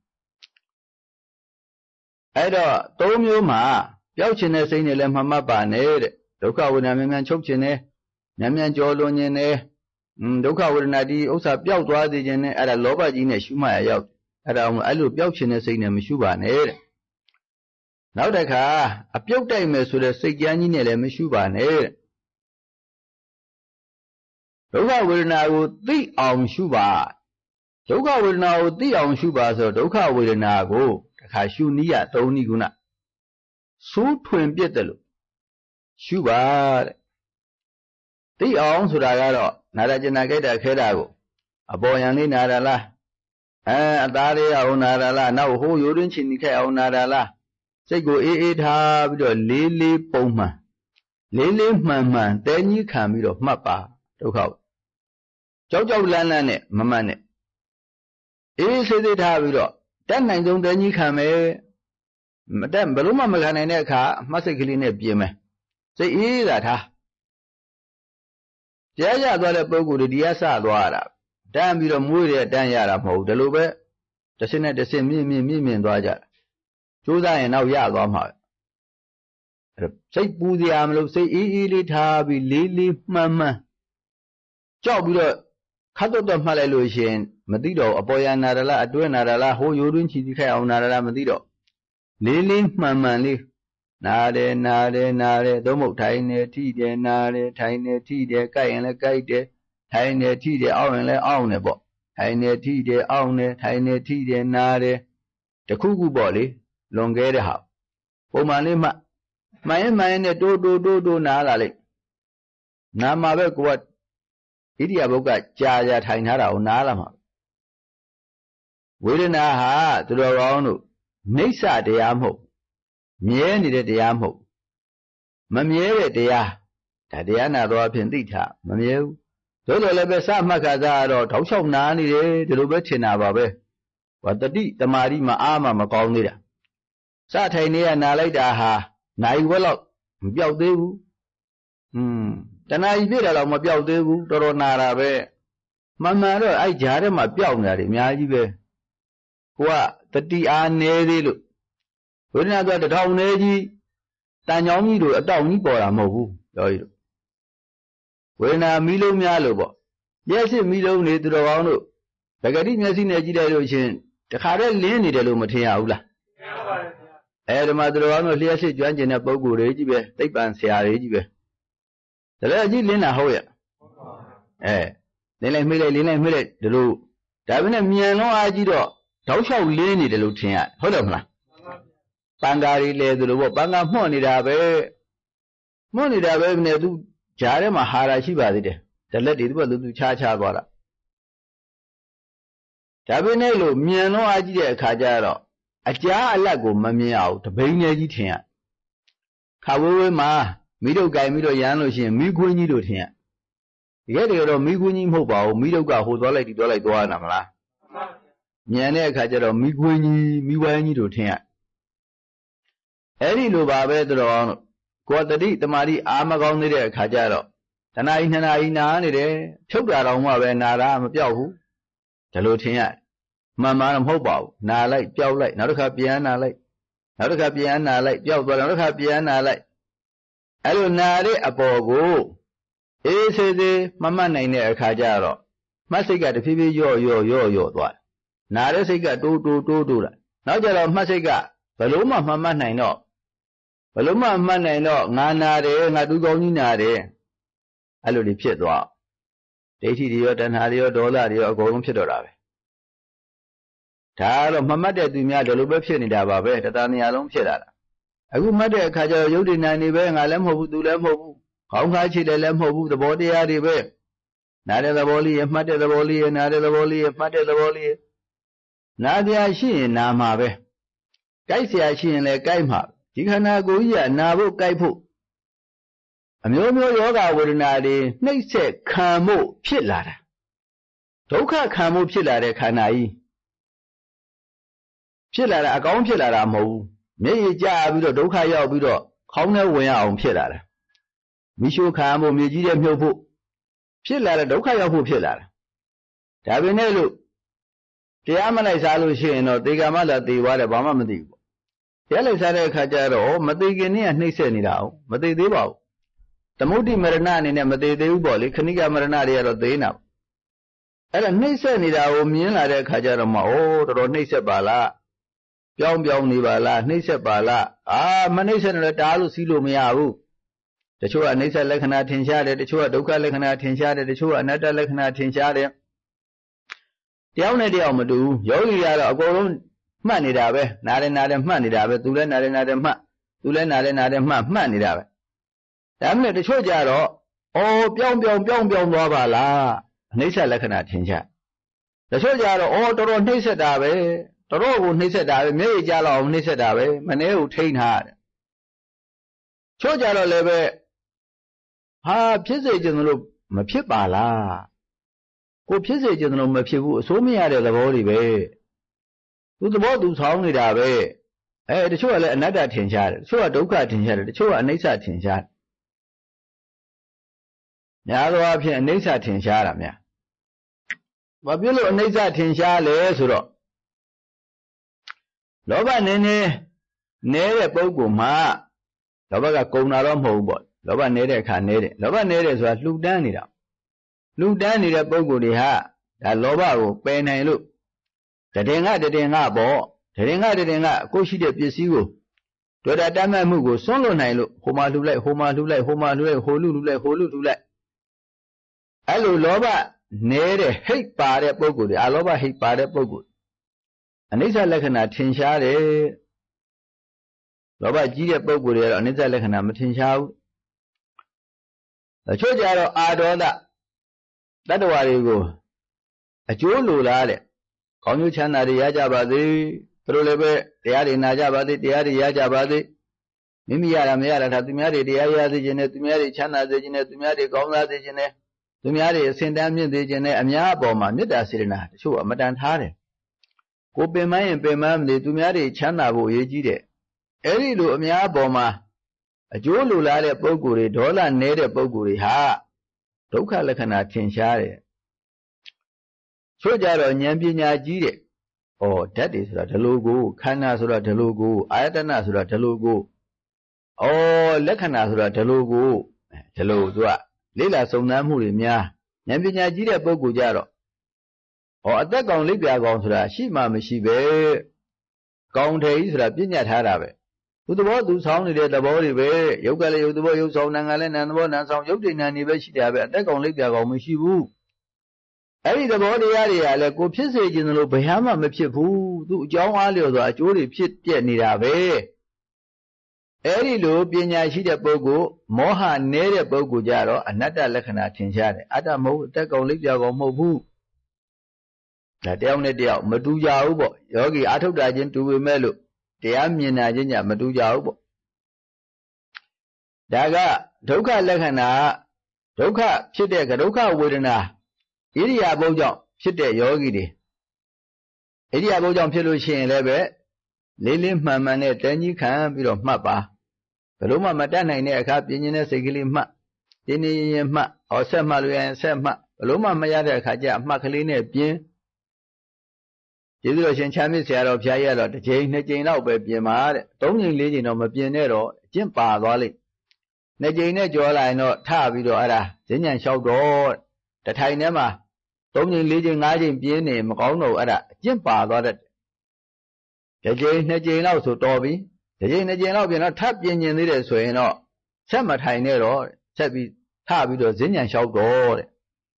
အဲ့တော့သုံးမျိုးမှာပျောက်ခြင်းတဲ့စိတ်နဲ့လည်းမမှတ်ပါနဲ့တဲ့ဒုက္ခဝေဒနာမြန်ချုပ်ခြင်းနဲ့မြန်ကြော်လွန်ခြင်းနဲ့ဒုက္ခဝေဒနာဒီဥစ္စာပျောက်သွားစေခြင်းနဲ့အဲ့ဒါလောဘကြီးနဲ့ရှုမှတ်ရရောက်အဲ့ဒါအဲ့လိုပျောက်ခြင်းတဲ့စိတ်နဲ့မရှုပါနဲ့တဲ့နောက်တစ်ခါအပြုတ်တိုက်မယ်ဆိုတဲ့စိတ်ကြမ်းကြီးနဲ့လည်းမရှုပါနဲ့တဲ့ဒုက္ခဝေဒနာကိုသိအောင်ရှုပါဒုက္ခဝေဒနာကိုသိအောင်ရှုပါဆိုဒုက္ခဝေဒနာကိုတစ်ခါရှုနည်းရသုံးနည်းကုဏစူးထွင်ပြစ်တယ်လို့ရှုပါတဲ့သိအောင်ဆိုတာကတော့နာရကျင်နာကြိုက်တာခဲတာကိုအပေါ်ယံလေးနာရလားအသားလေးအောင်နာရလားနောက်ဟိုးရိုးရင်းချင်နေခဲ့အောင်နာရလားစိတ်ကိုအေးထားပြီးတော့လေးပုံမှန်မှန်တဲကြီးခံပြီးတော့မှတ်ပါဒုက္ခကြောက်လန်းနဲ့မမှန်နဲ့အေးဆေးသေးထားပြီးတော့တက်နိုင်ဆုံးတဲကြီးခံမယ်မတက်ဘယ်လို့မှမခံနိုင်တဲ့အခါမှတ်စိတ်ကလေးနဲ့ပြင်မယ်စိတ်အေးတာထားတရားရသွားတဲ့ပုဂ္ဂိုလ်တွေတရားစသွားရတာတန်းပြီးတော့မွေးတယ်တန်းရတာမဟုတ်ဘူးဒီလိုပဲတစ်စင်းနဲ့တစ်စင်းမြင့်သွားကြကြိုးစားရင်နောက်ရသွားမှာအဲ့စိတ်ပူစရာမလိုစိတ်အေးလေးထားပြီးလေးမှန်ကြောက်ပြီးတော့ခတ်တော့မှတ်လိုက်လို့ရှိရင်မသိတော့အပေါ်ရနာရလားအတွင်းနာရလားဟိုရိုးတွင်းချီခိုက်အောင်နာရလားမသိတော့လေးမှန်လေးနာတယ်သို့မဟုတ်ထိုင်နေထိတယ်နာတယ်ထိုင်နေထိတယ်ကြိုက်ရင်လည်းကြိုက်တယ်ထိုင်နေထိတယ်အောင်းရင်လည်းအောင်းတယ်ပေါ့ထိုင်နေထိတယ်အောင်းတယ်ထိုင်နေထိတယ်နာတယ်တခုခုပေါ့လေလွန်ခဲ့တဲ့ဟာပုံမှန်လေးမှမှန်ရင်နဲ့တိုးနားလာလိုက်နာမှာပဲကိုကဣတိယဘုတ်ကကြာထိုင်ထားတာကိုနားလာမှာဝေဒနာဟာသူတော်ကောင်းတို့နိစ္စတရားမဟုတ်မြဲနေတဲ့တရားမဟုတ်မမြဲတဲ့တရားဒါတရားနာတော့အဖြစ်သိထားမမြဲဘူးသို့တော်လည်းပဲစမှတ်ခါစားတော့တောက်လျှောက်နာနေတယ်ဒီလိုပဲထင်တာပါပဲဟောတတိတမာရီမှာအားမကောင်းသေးတာစထိုင်နေရနာလိုက်တာဟာနိုင်ဝက်လောက်မပြောက်သေးဘူးတဏှာကြီးပြည့်တာတော့မပြောက်သေးဘူးတော်တော်နာတာပဲမှန်တော့အဲ့ကြားထဲမှာပျောက်နေတာတွေအများကြီးပဲ Qua tati a neri lu. When I got the town neji, Tanyomi do a town nipora mogu. When I milo mialobo. Yes, milo need to the the Gadinas in Nigeria, the Hara Lini de Lumatia. The Madrona Liasi joined in a Bogu Regibe, take Bansia Regibe. The Lady Lina Hoya. Then I made a Lina Millet, the Lu. Davina Miano Agido, Tausha Lini the Lutia, Hodamla. Pangari led the Lu, Banga Monidabe Nedu, Jare Mahara Shibadi, the lady will do Chacha Bora. Tabinelo, Miano Agide Kajaro, Aja Alago Mammy out, Banya Gitia. Kawe Ma, Middle Guy Middle Yanoshin, Miguini do here. Get it on Miguini Mobile, Middle Guy who dollar Duanamla. Miane Kajaro, Miguini do here. Eddie Lubabe the quote the Mari Amagon de Kajaro. Tanaina took that on Nara Yahu. The Lutia. Mamma Mobile, Na like, Joe like, not a capiana like, not a capiana like, Joe, but not a capiana like. Alunare a bogo. Is the Mamma Nine Kajaro. Massiga the Phoebe yo, what? Nara Siga do. Not that Massiga, Paloma Mamma Nino. Paloma Manino, Nana de Nadugonina. Aludi Pietro. Daisy Diot and Hario Dollar, your golden Piedora. Taro Mamma de Dumia de Lubepin Daba, Tani Alum Piedara. I would mother Kaja Yudin and Alem Hobu do Lemho. How Hachi the Lemho, the body are the way. Nada the volley, and Mother the volley, and Nada the volley, and Mother the volley. Nadia she in Namabe. Kaisia she in a Gaima. Tikana go ya, Nabu Gaipu. A Myomo Yoga would not make say Kamo Pilara. Toka Kamo Pilare Kanai. Pilara, a gone Pilara Mo. May ja with a Doka Yabido, Kona way on Pilara. Mishu Kamo Mijia Myopo. Pilara Doka Yabu Pilara. Tabinelu. The Amana is Alushin or Digamala de Wadabama. Yellow Kajaro, Madigini and Nisenidao, Madi Debo. The Moody Maranani in a Madi Deboli, Kaniga Maranari or Dina. Ellen Nisenidao, Mina Kajarama, or Nisa Bala. Pyong Nibala, Nisa Bala, Manesan and Talu Silu Miaru. The Chua Nisa Lekana Tinshade, the Chua Duka Lekana Tinshade, the Chua Nata Lekana Tinshade. The only day Madu, Yoli are a golden. Manidabe, Nare Manidabe, Tulen Nare Manidabe. Damn the Chojaro, oh, Pyong Bala, Nisa Lakana Tinja. The Chojaro, oh, Toro Nisa Dabe, Toro Nisa Dabe, May Jalo Nisa Dabe, Maneu Tain hard. Chojaro lebe, Pizza General Mapibala. Go Pizza General Mapibu, so me out of the body way. To the ball do sound it away. The show another tinshad, show a doka tinshad, show a nisa tinshad. Yado up here, nisa tinshad. Babulo nisa tinshad, lesuro. Loba nene, nere bogu ma. Loba conarum hobo, Loba nere can nere. Loba nere is what look down it up. Look down it up bogu de ha. That loba will pay and look. The denga bo, the denga, go see the Pisigo. To that Dama Mugo, solo Nilo, Homa to let, Holu to let. Allo Loba, Nere, hate part at Bogu, Aloba hate part at Bogu. And it's a lekana tinshade. Loba Gia Bogu, and it's a lekana matinshao. The Chojaro Adola. That's why you go. A Julu lale. Konyu Chana de Yajabadi, Prolebe, the Adi Najabadi, the Adi Yajabadi, Mimia Mera, Tatumari, the Ayadi Genet, Mary Chana, the Genet, Mary Gona, the Genet, the Mary, Saint Damien, the Genet, Amia Boma, Mida Sirina, sure, Madame Hare. Go be my and Pemam, the Tumari Chana, Yejide. Eridu Amia Boma, a Julu Lale Boguri, Dola Nere Boguri, ha, Toka Lakana Tinshare. Chojaro Nyambinya Jide, ဩဓာတ်တွေဆိုတာဒီလိုကိုခန္ဓာဆိုတာဒီလိုကိုအာယတနဆိုတာဒီလိုကိုဩလက္ခဏာဆိုတာဒီလိုကိုဒီလိုသူကလေ့လာစုံစမ်းမှုတွေများဉာဏ်ပညာကြီးတဲ့ပုဂ္ဂိုလ်ကြတော့အသက်ကောင်လိပ်ပြာကောင်ဆိုတာရှိမှမရှိပဲကောင်းတယ်ကြီးဆိုတာပြညတ်ထားတာပဲသူသဘောသူဆောင်းနေတဲ့သဘောတွေပဲယုတ်ကလည်းယုတ်သဘောယုတ်ဆောင်နာကလည်းနာသဘောနာဆောင်ယုတ်တိဏ္ဍနေပဲရှိတာပဲအသက်ကောင်လိပ်ပြာကောင်မရှိဘူးအဲ့ဒီသဘောတရားတွေကလည်းကိုဖြစ်စေခြင်းလို့ဘယ်မှမဖြစ်ဘူးသူအကြောင်းအားလျော်စွာအကျိုးတွေဖြစ်ပြနေတာပဲအဲ့ဒီလိုပညာရှိတဲ့ပုဂ္ဂိုလ်မောဟနည်းတဲ့ပုဂ္ဂိုလ်ကြတော့အနတ္တလက္ခဏာထင်ရှားတယ်အတ္တမဟုတ်အသက်ကောင်လိပ်ပြာကောင်မဟုတ်ဘူးဒါတယောက်နဲ့တယောက်မတူကြဘူးပေါ့ယောဂီအာထုတ်တာချင်းတူပေမဲ့လို့တရားမြင်တာချင်းညမတူကြဘူးပေါ့ဒါကဒုက္ခလက္ခဏာဒုက္ခဖြစ်တဲ့ဒုက္ခဝေဒနာဣရိယာပုကြောင့်ဖြစ်တဲ့ယောဂီတွေဣရိယာပုကြောင့်ဖြစ်လို့ရှိရင်လည်းပဲလေးလေးမှန်မှန်နဲ့တန်းကြီးခံပြီးတော့မှတ်ပါဘယ်လို့မှမတတ်နိုင်တဲ့အခါပြင်းပြင်းတဲ့စိတ်ကလေးမှတ်တင်းတင်းရင်မှတ်ဆက်မှတ်လို့ရင်ဆက်မှတ်ဘယ်လို့မှမရတဲ့အခါကျအမှတ်ကလေးနဲ့ပြင်းကျေးဇူးတော်ရှင်ချမ်းမြေ့ဆရာတော်ဘုရားကြီးကတော့တစ်ချိန်နှစ်ချိန်လောက်ပဲပြင်ပါတဲ့၃ချိန်၄ချိန်တော့မပြင်နဲ့တော့အကျင့်ပါသွားလိမ့်နှစ်ချိန်နဲ့ကြောလာရင်တော့ထပြီးတော့အဲ့ဒါဈဉ္ဉံလျှောက်တော့တထိုင်ထဲမှာ၃ချိန်၄ချိန်၅ချိန်ပြင်းနေမကောင်းတော့အဲ့ဒါအကျင့်ပါသွားတဲ့တစ်ချိန်နှစ်ချိန်လောက်ဆိုတော်ပြီတစ်ချိန်နှစ်ချိန်လောက်ပြင်တော့ထပ်ပြင်ကျင်သေးတယ်ဆိုရင်တော့ဆက်မထိုင်နဲ့တော့ဆက်ပြီးထပြီးတော့ဈဉ္ဉံလျှောက်တော့တဲ့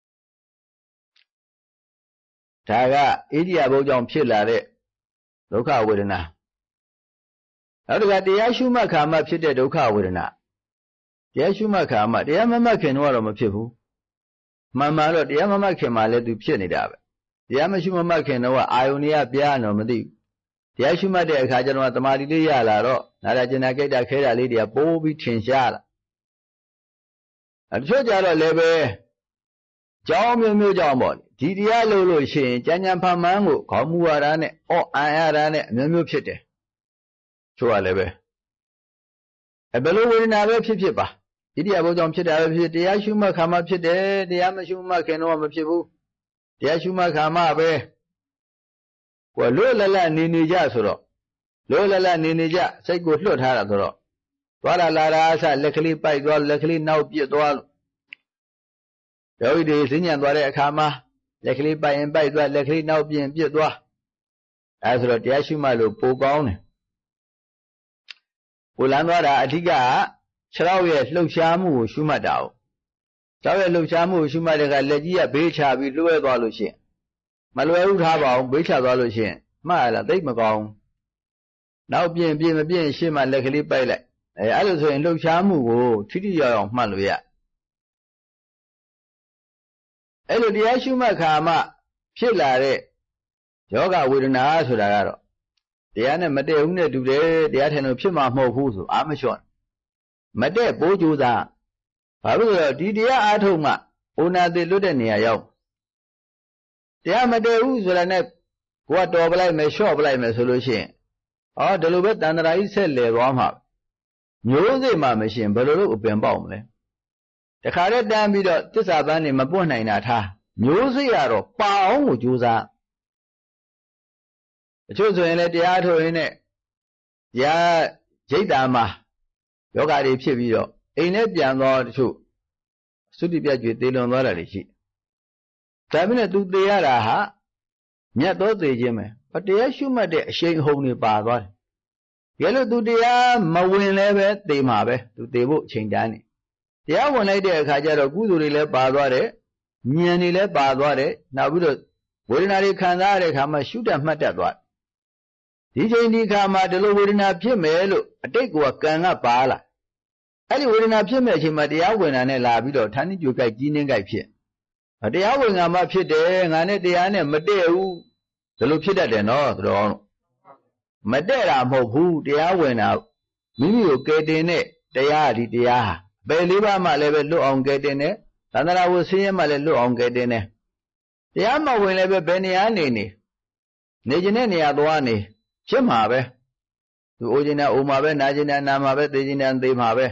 ဒါကဣရိယာပုကြောင့်ဖြစ်လာတဲ့ဒုက္ခဝေဒနာနောက်တစ်ခါတရားရှုမှတ်ခါမှဖြစ်တဲ့ဒုက္ခဝေဒနာတရားရှုမှတ်ခါမှတရားမမှတ်ခင်တော့မဖြစ်ဘူးမှန်မှန်တော့တရားမမှတ်ခင်မှလည်းသူဖြစ်နေတာပဲတရားမရှုမမှတ်ခင်တော့အာယုန်ကြီးပြားတော့မသိဘူးတရားရှုမှတ်တဲ့အခါကျတော့တမာတိလေးရလာတော့နာရကျင်နာကိတ္တခဲတာလေးတွေကပိုးပြီးထင်ရှားလာတချို့ကြတော့လည်းပဲကြောင်းမျိုးမျိုးကြောင့်ပေါ့ဒီတရားလို့ရှိရင်ကြံ့ကြံ့ဖန်မှန်းကိုခေါင်းမူရတာနဲ့အံရတာနဲ့အမျိုးမျိုးဖြစ်တယ်ချို့ကလည်းပဲဘယ်လိုဝေဒနာပဲဖြစ်ပါဣရိယာပုကြောင့်ဖြစ်တာပဲဖြစ်တရားရှုမှတ်ခါမှဖြစ်တယ်တရားမရှုမှတ်ခင်တော့မဖြစ်ဘူးတရားရှုမှတ်ခါမှပဲကိုယ်လွတ်လပ်လပ်နေကြဆိုတော့လွတ်လပ်လပ်နေကြစိတ်ကိုလွတ်ထားတာဆိုတော့သွားလာတာအစလက်ကလေးပိုက်သွားလက်ကလေးနောက်ပြစ်သွားလို့ယောဂီတွေဈဉ္ဉံသွားတဲ့အခါမှာလက်ကလေးပိုက်ရင်ပိုက်သွားလက်ကလေးနောက်ပြင်းပြစ်သွားအဲဆိုတော့တရားရှုမှတ်လို့ပိုကောင်းတယ်ကိုလန်းသွားတာအဓိကခြေထောက်ရဲ့လှုပ်ရှားမှုကိုရှုမှတ်တာ哦ခြေထောက်ရဲ့လှုပ်ရှားမှုကိုရှုမှတ်တဲ့ကလက်ကြီးကဘေးချပြီးလွှဲသွားလို့ရှိရင်မလွယ်ဘူးထားပါအောင်ဘေးချသွားလို့ရှိရင်မှတ်ရတာသိမကောင်းနောက်ပြင်းပြင်းမပြင်းရှေ့မှာလက်ကလေးပိုက်လိုက်အဲလိုဆိုရင်လှုပ်ရှားမှုကိုထိထိရောက်အောင်မှတ်လို့ရအဲ့လိုတရားရှုမှတ်ခါမှဖြစ်လာတဲ့ယောဂဝေဒနာဆိုတာကတော့တရားနဲ့မတည့်ဘူးနဲ့တူတယ်တရားထိုင်လို့ဖြစ်မှာမဟုတ်ဘူးဆိုအာမလျှော့မတည့်ပိုးကြိုးစားဘာလို့လဲဆိုတော့ဒီတရားအားထုတ်မှဩနာတိလွတ်တဲ့နေရာရောက်တရားမတည့်ဘူးဆိုတာနဲ့ကိုကတော်ပလိုက်မယ်လျှော့ပလိုက်မယ်ဆိုလို့ရှိရင်ဒီလိုပဲတန်တရာကြီးဆက်လေသွားမှာမျိုးစိတ်မှမရှိရင်ဘယ်လိုလုပ်အပင်ပေါက်မလဲတခါတည်းတန်းပြီးတော့သစ္စာပန်းနေမပွတ်နိုင်တာထားမျိုးစိတ်ကတော့ပါအောင်ကိုကြိုးစားအချို့ဆိုရင်လည်းတရားထုတ်ရင်းနဲ့တရားရိတ်တာမှာယောဂါတွေဖြစ်ပြီးတော့အိမ်နဲ့ပြန်သွားတချို့သုတိပြတ်ကြွေသေလွန်သွားတာတွေရှိဒါပေမဲ့သူသေရတာဟာမြတ်သောသေခြင်းပဲတရားရှုမှတ်တဲ့အရှိန်အဟုန်တွေပါသွားတယ်ဒါလို့သူတရားမဝင်လည်းပဲသေမှာပဲသူသေဖို့အချိန်တန်းနေတရားဝင်လိုက်တဲ့အခါကျတော့ကုသိုလ်တွေလည်းပါသွားတယ်ဉာဏ်တွေလည်းပါသွားတယ်နောက်ပြီးတော့ဝေဒနာတွေခံစားရတဲ့အခါမှာရှုတတ်မှတ်တတ်သွားဒီချိန်ဒီခါမှာဒီလိုဝေဒနာဖြစ်မယ်လို့အတိတ်ကကံကပါလာအဲ့ဒီဝေဒနာဖြစ်မဲ့အချိန်မှာတရားဝင်တာနဲ့လာပြီးတော့ဌာနိကြွကြိုက်ကြီးနှင်းကြိုက်ဖြစ်တရားဝင်ကမှဖြစ်တယ်ငါနဲ့တရားနဲ့မတည့်ဘူးဒီလိုဖြစ်တတ်တယ်နော်ဆိုတော့မတည့်တာမဟုတ်ဘူးတရားဝင်တာမိမိကိုကယ်တင်တဲ့တရားဒီတရားဟာဘယ်လေးပါးမှလည်းပဲလွတ်အောင်ကယ်တင်တယ်သန္တရာဝဆင်းရဲမှလည်းလွတ်အောင်ကယ်တင်တယ်တရားမဝင်လည်းပဲဘယ်နေရာနေခြင်းတဲ့နေရာသွားနေဖြစ်မှာပဲသူအိုခြင်းနဲ့အိုမှာပဲနာခြင်းနဲ့နာမှာပဲသိခြင်းနဲ့သိမှာပဲ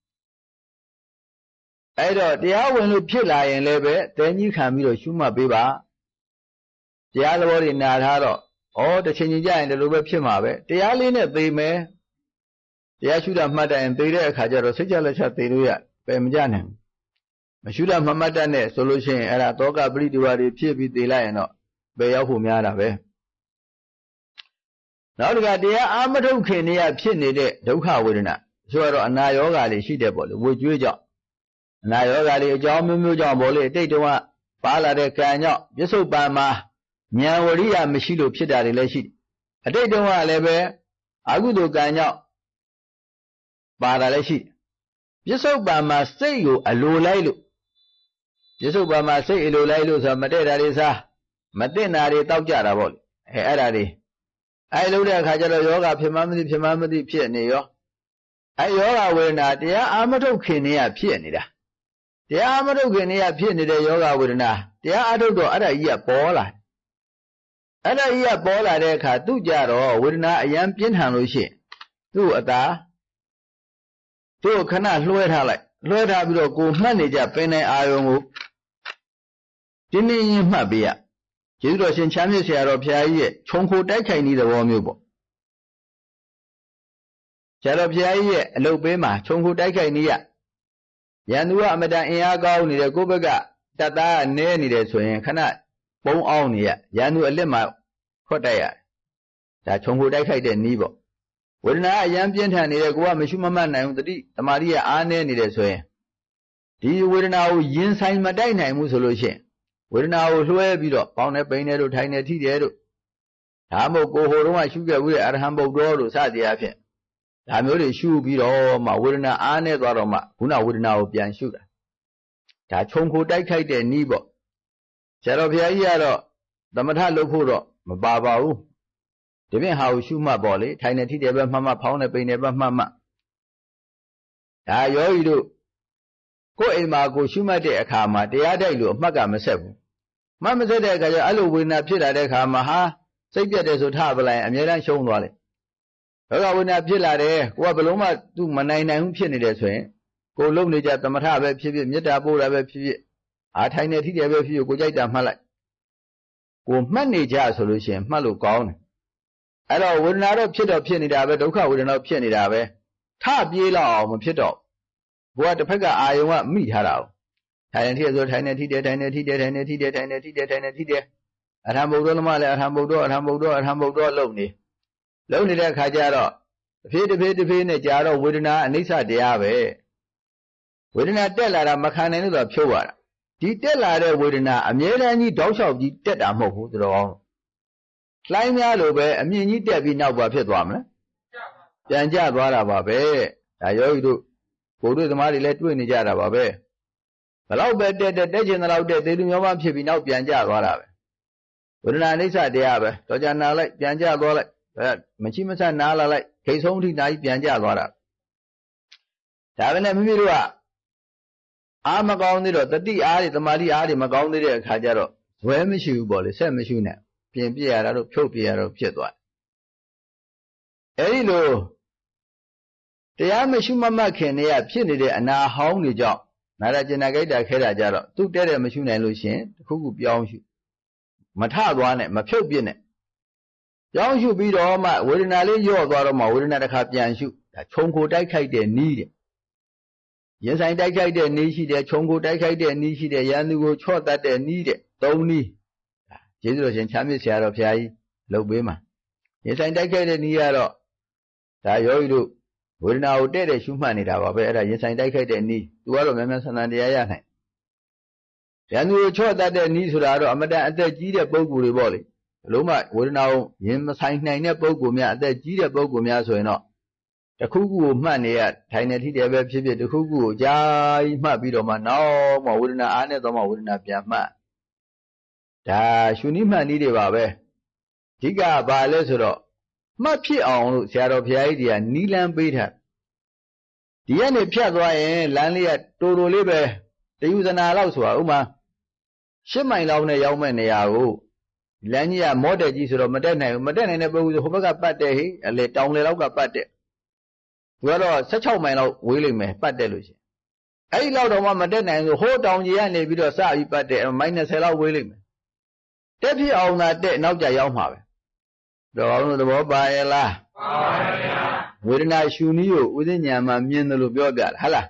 အဲ့တော့တရားဝင်လို့ဖြစ်လာရင်လည်းပဲတဲကြီးခံပြီးတော့ရှုမှတ်ပေးပါတရားသဘောတွေနာထားတော့ဩတစ်ချိန်ချင်းကြရင်ဒီလိုပဲဖြစ်မှာပဲတရားလေးနဲ့သိမယ်တရားရှုတာမှတ်တတ်ရင်သိတဲ့အခါကျတော့စိတ်ချလက်ချသိလို့ရပယ်မကြနိုင်မရှုတာမမှတ်တတ်နဲ့ဆိုလို့ရှိရင်အဲ့ဒါတောကပရိဒီဝါတွေဖြစ်ပြီးသိလိုက်ရင်တော့ပယ်ရောက်ဖို့များတာပဲနောက်တစ်ခါတရားအာမထုတ်ခင်နေရဖြစ်နေတဲ့ဒုက္ခဝေဒနာဆိုတော့အနာယောဂါတွေရှိတယ်ပေါ့လေဝေကျွေးကြောင့်အနာယောဂါတွေအကြောင်းမျိုးမျိုးကြောင့်ပေါ့လေတိတ်တုံးကပါလာတဲ့ကံကြောင့်ပြစ္ဆုတ်ပံမှာဉာဏ်ဝရိယမရှိလို့ဖြစ်တာတွေလည်းရှိတယ်အတိတ်တုံးကလည်းပဲအကုသိုလ်ကံကြောင့်ပါတာလည်းရှိတယ်ပြစ္ဆုတ်ပံမှာစိတ်ကိုအလိုလိုက်လို့ပြစ္ဆုတ်ပံမှာစိတ်အလိုလိုက်လို့ဆိုတာမတည့်တာတွေစားမသိတာတွေတောက်ကြတာပေါ့လေအဲ့ဒါတွေအဲ့လို့တဲ့အခါကျတော့ယောဂဖြစ်မှမသိဖြစ်နေရောအဲ့ယောဂဝေဒနာတရားအာမထုတ်ခင်နေရဖြစ်နေတာတရားအာမထုတ်ခင်နေရဖြစ်နေတဲ့ယောဂဝေဒနာတရားအာထုတ်တော့အဲ့ဒါကြီးကပေါ်လာအဲ့ဒါကြီးကပေါ်လာတဲ့အခါသူ့ကြတော့ဝေဒနာအယံပြင်းထန်လို့ရှိရင်သူ့အသာသူ့ခဏလွှဲထားလိုက်လွှဲထားပြီးတော့ကိုမှတ်နေကြပင်တဲ့အာယုံကိုတင်းတင်းရင်မှတ်ပေးရကျေးဇူးတော်ရှင်ချမ်းမြေ့ဆရာတော်ဘုရားကြီးရဲ့ခြုံခိုတိုက်ခိုက်နေတဲ့သဘောမျိုးပေါ့ဆရာတော်ဘုရားကြီးရဲ့အလုပ်ပေးမှာခြုံခိုတိုက်ခိုက်နေရရန်သူကအမတန်အင်အားကောင်းနေတဲ့ကိုယ့်ဘက်ကတပ်သားကနဲနေတယ်ဆိုရင်ခဏပုံအောင်နေရရန်သူအလက်မှာခွတ်တိုက်ရဒါခြုံခိုတိုက်ခိုက်တဲ့နည်းပေါ့ဝေဒနာအယံပြင်းထန်နေတဲ့ကိုကမရှိမမှတ်နိုင်ဘူးတတိတမာတိကအားနဲနေတယ်ဆိုရင်ဒီဝေဒနာကိုရင်ဆိုင်မတိုက်နိုင်ဘူးဆိုလို့ရှိရင်ဝေဒနာကိုလွှဲပြီးတော့ပေါင်းနေပိန်နေတို့ထိုင်နေထိတယ်တို့ဒါမှမဟုတ်ကိုဟိုတုန်းကရှုခဲ့ဘူးတဲ့အရဟံဗုဒ္ဓတို့စသည်အဖြစ်ဒါမျိုးတွေရှုပြီးတော့မှဝေဒနာအားနဲ့သွားတော့မှခုနဝေဒနာကိုပြန်ရှုတာဒါခြုံခိုတိုက်ခိုက်တဲ့နည်းပေါ့ဆရာတော်ဘုရားကြီးကတော့သမထလုပ်ဖို့တော့မပါပါဘူးဒီပြင်ဟာကိုရှုမှတ်ပေါ့လေထိုင်နေထိတယ်ပဲမှတ်မှတ်ဖောင်းနေပိန်နေပဲမှတ်မှတ်ဒါယောဂီတို့ကိုယ်အိမ်မှာကိုရှုမှတ်တဲ့အခါမှာတရားတိုက်လို့အမှတ်ကမဆက်ဘူးမှတ်မဆက်တဲ့အခါကျအဲ့လိုဝေဒနာဖြစ်လာတဲ့အခါမှာဟာစိတ်ပြတ်တယ်ဆိုထပလိုက်အများတန်းရှုံးသွားတယ်ယောဂဝေဒနာဖြစ်လာတယ်ကိုကဘလုံးမှသူ့မနိုင်နိုင်ဘူးဖြစ်နေတယ်ဆိုရင်ကိုလုံနေကြသမထပဲဖြစ်ဖြစ်မေတ္တာပို့တာပဲဖြစ်ဖြစ်အားထိုင်နေထိတယ်ပဲဖြစ်ဖြစ်ကိုကြိုက်တာမှတ်လိုက်ကိုမှတ်နေကြဆိုလို့ရှိရင်မှတ်လို့ကောင်းတယ်အဲ့တော့ဝေဒနာတော့ဖြစ်တော့ဖြစ်နေတာပဲဒုက္ခဝေဒနာတော့ဖြစ်နေတာပဲထပြေးလောက်အောင်မဖြစ်တော့ဘုရားတစ်ဖက်ကအာယုံကမိထားတာထိုင်နေထိဆိုထိုင်နေထိတယ်ထိုင်နေထိတယ်ထိုင်နေထိတယ်ထိုင်နေထိတယ်ထိုင်နေထိတယ်အရဟံဗုဒ္ဓသမားလည်းအရဟံဗုဒ္ဓလုံနေတဲ့အခါကျတော့တဖြည်းနဲ့ကြာတော့ဝေဒနာအနိစ္စတရားပဲဝေဒနာတက်လာတာမခံနိုင်လို့တော့ဖြုတ်ရတာဒီတက်လာတဲ့ဝေဒနာအမြဲတမ်းကြီးတောက်လျှောက်ကြီးတက်တာမဟုတ်ဘူးတော်အောင်လှိုင်းများလို့ပဲအမြင့်ကြီးတက်ပြီးနောက်ပါဖြစ်သွားမလားပြန်ကျသွားတာပါပဲဒါယောဂီတို့ကိုယ်တို့သမားတွေလည်းတွေ့နေကြတာပါပဲဘလောက်ပဲတက်ချင်တဲ့လောက်တက်သေသူမျိုးမဖြစ်ပြီးနောက်ပြန်ကျသွားတာပဲဝေဒနာအနိစ္စတရားပဲတော့ကြာနာလိုက်ပြန်ကျသွားလိုက်မရှိမဆနားလာလိုက်ခိတ်ဆုံးထိနာကြီးပြန်ကျသွားတာဒါပဲနဲ့မိမိတို့ကအားမကောင်းသေးတော့တတိအားတွေတမာတိအားတွေမကောင်းသေးတဲ့အခါကျတော့ဇွဲမရှိဘူးပေါ့လေဆက်မရှိနဲ့ပြင်ပြရတာတို့ဖြုတ်ပြရတော့ဖြစ်သွားတယ်အဲဒီလိုတရားမရှိမမှတ်ခင်နေရဖြစ်နေတဲ့အနာဟောင်းတွေကြောင့်နာရကျင်နာကြိုက်တာခဲတာကြတော့သူ့တဲ့တဲ့မရှိနိုင်လို့ရှင်တခုခုပြောင်းရှုမထသွားနဲ့မဖြုတ်ပြစ်နဲ့ပြောင်းရှုပြီးတော့မှဝေဒနာလေးညော့သွားတော့မှဝေဒနာတစ်ခါပြန်ရှုဒါခြုံခိုတိုက်ခိုက်တဲ့နည်းတဲ့ရင်ဆိုင်တိုက်ခိုက်တဲ့နည်းရှိတယ်ခြုံခိုတိုက်ခိုက်တဲ့နည်းရှိတယ်ရန်သူကိုချော့တတ်တဲ့နည်းတဲ့သုံးနည်းကျေးဇူးတော်ရှင်ချမ်းမြေ့ဆရာတော်ဘုရားကြီးလုပ်ပေးမှာရင်ဆိုင်တိုက်ခိုက်တဲ့နည်းကတော့ဒါယောဂီတို့ဝေဒနာကိုတဲ့တဲ့ရှုမှတ်နေတာပါပဲအဲ့ဒါရင်ဆိုင်တိုက်ခိုက်တဲ့နည်းသူကတော့မြန်မြန်ဆန်ဆန်တရားရနိုင်ရန်သူကိုချော့တတ်တဲ့နည်းဆိုတာတော့အမတန်အသက်ကြီးတဲ့ပုဂ္ဂိုလ်တွေပေါ့လေဘလို့မှဝေဒနာကိုရင်မဆိုင်နိုင်တဲ့ပုဂ္ဂိုလ်များအသက်ကြီးတဲ့ပုဂ္ဂိုလ်များဆိုရင်တော့တခုခုကိုမှတ်နေရထိုင်နေထိတယ်ပဲဖြစ်ဖြစ်တခုခုကိုကြာကြီးမှတ်ပြီးတော့မှနောက်မှဝေဒနာအားနဲ့တော့မှဝေဒနာပြန်မှတ်ဒါရှုနည်းမှတ်နည်းတွေပါပဲအဓိကဘာလဲဆိုတော့မှတ်ဖြစ်အောင်လို့ဆရာတော်ဘုရားကြီးတွေကနီလန်းပေးထားဒီကနေဖြတ်သွားရင်လမ်းလေးကတိုးတိုးလေးပဲတယူဇနာလောက်ဆိုတာဥမာ10မိုင်လောက်နဲ့ရောက်မဲ့နေရာကိုလမ်းကြီးကမော့တက်ကြီးဆိုတော့မတက်နိုင်ဘူးမတက်နိုင်တဲ့ပုဂ္ဂိုလ်ဆိုဟိုဘက်ကပတ်တယ်ဟိအလေတောင်လေလောက်ကပတ်တယ်သူကတော့16မိုင်လောက်ဝေးလိမ့်မယ်ပတ်တယ်လို့ရှိရင်အဲ့ဒီလောက်တော့မှမတက်နိုင်ဘူးဟိုတောင်ကြီးကနေပြီးတော့စပြီးပတ်တယ်မိုင်20လောက်ဝေးလိမ့်မယ်တက်ဖြစ်အောင်သာတက်နောက်ကြရောက်မှာပဲ Đó là bỏ bài là Vì nào xu níu Vì thế nhà mà miên là biểu biểu hả là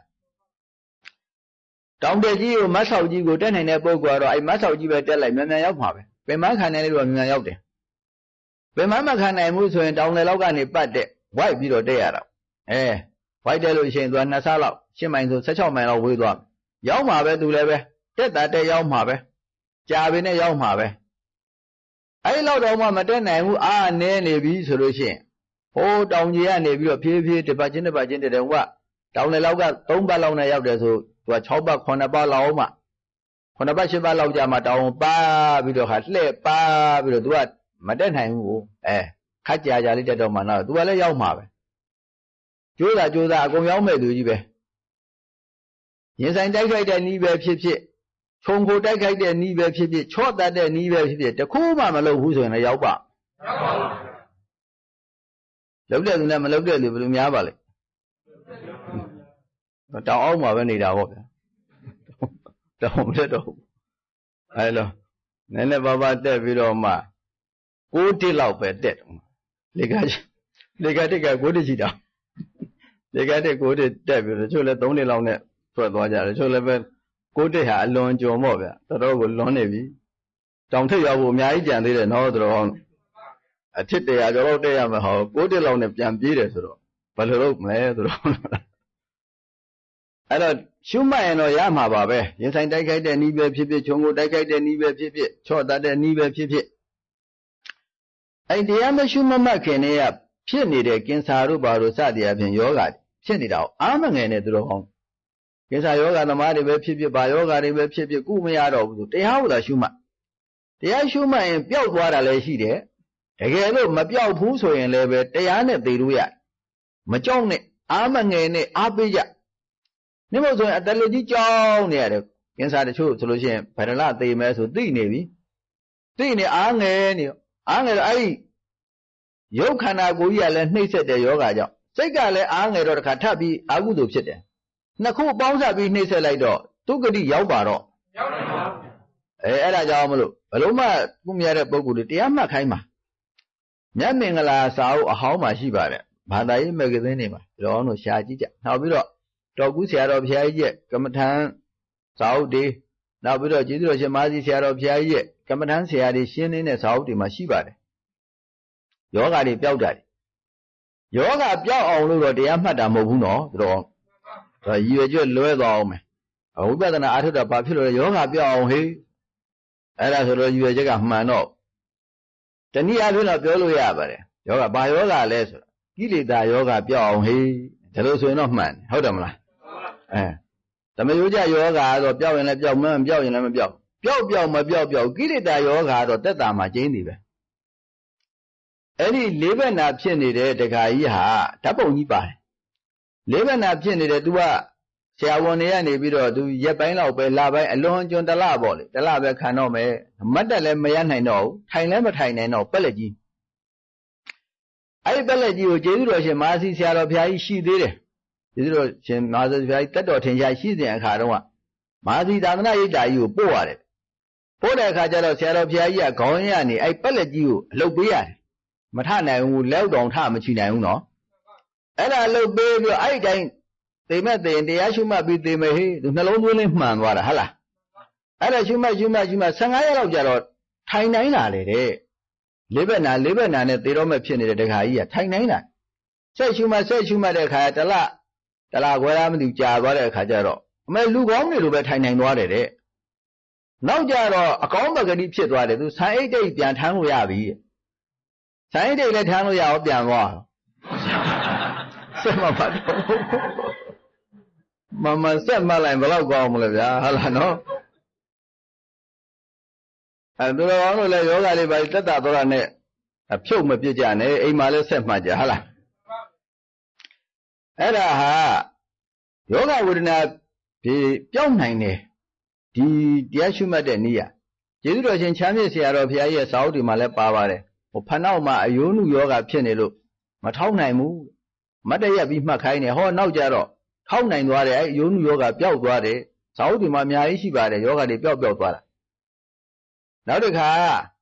Trong đề chí của má sầu chí của trên này nè bố của rồi má sầu chí về trên lại mẹ nhóc mà về má khả này rồi mẹ nhóc đi về má khả này muốn xuyên trong này lâu cái này bắt đấy quay bị rồi đấy à đâu quay đây rồi xuyên toàn là sao đâu xuyên mạnh rồi sẽ cho mày lâu vui toàn giống mà về tụi lại về chết tại đây giống mà về cha bên này giống mà về ấy lâu đâu mà trên này muốn nè nè bị rồi xuyên ô trong gì nè bị rồi phía để bắt trên để đâu qua trong này lâu cái tốn ba lâu này giống để rồi và cháu bác con ba lâu mà con ba 7 lâu ra mà trong ba bị rồi hạt lệ ba bị rồi tụi mà đến hành vụ khách gia lý cho đâu mà nói tụi lấy giống mà về chú ta cũng giống mấy đứa gì về nhân sinh đại khai đến ní về phía chung khổ đại khai đến ní về phía chót đại đến ní về phía để khu mà lâu hú rồi này giống bà lâu được người mà lâu được thì bị nhá bà lại trong ống mà bên này đâu không biết đâu hay là nên là bà để video mà cố đi lâu về để lấy cái cố đi gì đâu lấy cái cố đi để video cho nên tốn đi lâu nè rồi tôi giờ cho nên bên cố đi hạ luôn cho mọi vậy tôi đâu có luôn này vì trong thế giờ bộ nhà chẳng thì nó rồi thích để cho lâu đây mà họ cố đi lâu nè chẳng biết được rồi và lâu mới rồi ấy là chúng mày nói ya mà bà bé nhân sinh đại khai đến ní về phía chung khổ đại khai đến ní về phía chót đại đến ní về phía ấy thì em mới chúng mà cái này à phía này để kiến sa rồi bảo rồi sao thì à phiền yoga phía này đâu mà nghe này rồi không kiến sa yoga nó mà đi về phía bà yoga đi về phía cũngไม่đâu để hao là chúng mà biểu qua là lấy gì đấy cái đó mà biểu phú rồi lấy về để này từ rồi mà trong này mà nghe này bây giờ nếu mà rồi tại lúc chỉ trong này được kiến sa để chú cho lúc xem phải là từ mà số tí này đi tí này nghe rồi ấy yếu khả năng của ihr là nấy sẽ để yoga cho tất cả là nghe rồi cả tháp bị gu đồဖြစ်တယ်nó khu bao giờ bị nấy sẽ lại đó tôi cái đi yếu bà đó ấy là cho mà lúc mà cũng nghe được bao nhiêu thì em mà khai mà nhớ mình là sao hảo mà gì vậy bà đấy mấy cái thế này mà đó nó xa chứ chẳng nào biết rồi cho cú xe rồi xe gì cái mà thằng sao đi nào biết rồi chỉ rồi xe mà gì xe rồi xe gì cái mà thằng xe đi xin này sao thì mà gì vậy yoga đi biểu đại yoga biểu ông rồi thì em mất đã một nó rồi yêu cho lừa đâu mà ông bây giờ là ai đó bảo rồi yoga biểu ông hi ấy là rồi yêu cho cái mà nó thế này ai là biểu lừa à vậy yoga ba yoga lấy rồi cái gì ta yoga biểu ông hi thế rồi số nó mạnhဟုတ်တယ်မလားတမယိုးကြယောဂါတော့ပြောက်ရင်လည်းပြောက်မပြောက်ရင်လည်းမပြောက်ပြောက်မပြောက်ကိလေသာယောဂါတော့တက်တာမှာကျင်းနေပဲအဲ့ဒီလေးဘက်နာဖြစ်နေတဲ့တခါကြီးဟာဓာတ်ပုံကြီးပါတယ်လေးဘက်နာဖြစ်နေတဲ့ तू ကဆရာဝန်တွေကနေပြီးတော့ तू ရက်ပိုင်းလောက်ပဲလပိုင်းအလွန်ကျွန်းတလပေါ့လေတလပဲခံတော့မယ်မတ်တက်လည်းမရနိုင်တော့ဘူးထိုင်လည်းမထိုင်နိုင်တော့ပက်လက်ကြီးအဲ့ဒီပက်လက်ကြီးကိုကျေးဇူးတော်ရှင်မဟာစီဆရာတော်ဘုရားကြီးရှိသေးတယ်ကျေးဇူးတော်ရှင်မဟာစီဘုရားကြီးတက်တော်ထင်ရှားရှိစဉ်အခါတုန်းကမဟာစီသာသနာ့ရိပ်သာကြီးကိုပို့ရတယ်ပို့တဲ့အခါကျတော့ဆရာတော်ဘုရားကြီးကခေါင်းရင်းကနေအဲ့ပက်လက်ကြီးကိုအလုပ်ပေးရတယ်မထနိုင်ဘူးလက်တော်ထမချီနိုင်ဘူးနော်အဲ့ဒါလှုပ်ပေးပြီးအဲ့တိုင်းသိမဲ့သိရင်တရားရှုမှတ်ပြီးသိမဲ့ဟေးနှလုံးသွင်းလေးမှန်သွားတာဟုတ်လားအဲ့ဒါရှုမှတ်15ရက်လောက်ကြာတော့ထိုင်နိုင်လာလေတဲ့လေးဘက်နာနဲ့သေတော့မဲ့ဖြစ်နေတဲ့တခါကြီးကထိုင်နိုင်လာဆက်ရှုမှတ်တဲ့ခါတလခွဲလားမသိကြာသွားတဲ့အခါကျတော့အမေလူကောင်းတွေလိုပဲထိုင်နိုင်သွားတယ်တဲ့နောက်ကြတော့အကောင်းပကတိဖြစ်သွားတယ်သူဆံအိတ်တိတ်ပြန်ထမ်းလို့ရပြီဆိုင်တိတ်လည်းထမ်းလို့ရအောင်ပြန်သွားဆက်မပါတော့မဆက်မလိုက်ဘယ်တော့ကောင်းမလဲဗျာဟုတ်လားနော်သူတော်ကောင်းတို့လည်းယောဂလေးပါတက်တာတော့နဲ့ဖြုတ်မပြစ်ကြနဲ့အိမ်မှာလည်းဆက်မှတ်ကြဟုတ်လားအဲ့ဒါဟာယောဂဝေဒနာပြောင်းနိုင်တယ်ဒီတရားရှုမှတ်တဲ့နည်းကျေးဇူးတော်ရှင်ချမ်းမြေ့ဆရာတော်ဘုရားရဲ့စာအုပ်တွေမှာလည်းပါပါတယ်ဖဏောက်မှာအယိုးနုယောဂဖြစ်နေလို့မထောက်နိုင်ဘူးမတ်တရက်ပြီးမှတ်ခိုင်းတယ်ဟောနောက်ကြတော့ထောက်နိုင်သွားတယ်အဲအယိုးနုယောဂပျောက်သွားတယ်ဇာဝုဒီမှာအများကြီးရှိပါတယ်ယောဂတွေပျောက်သွားတာနောက်တစ်ခါ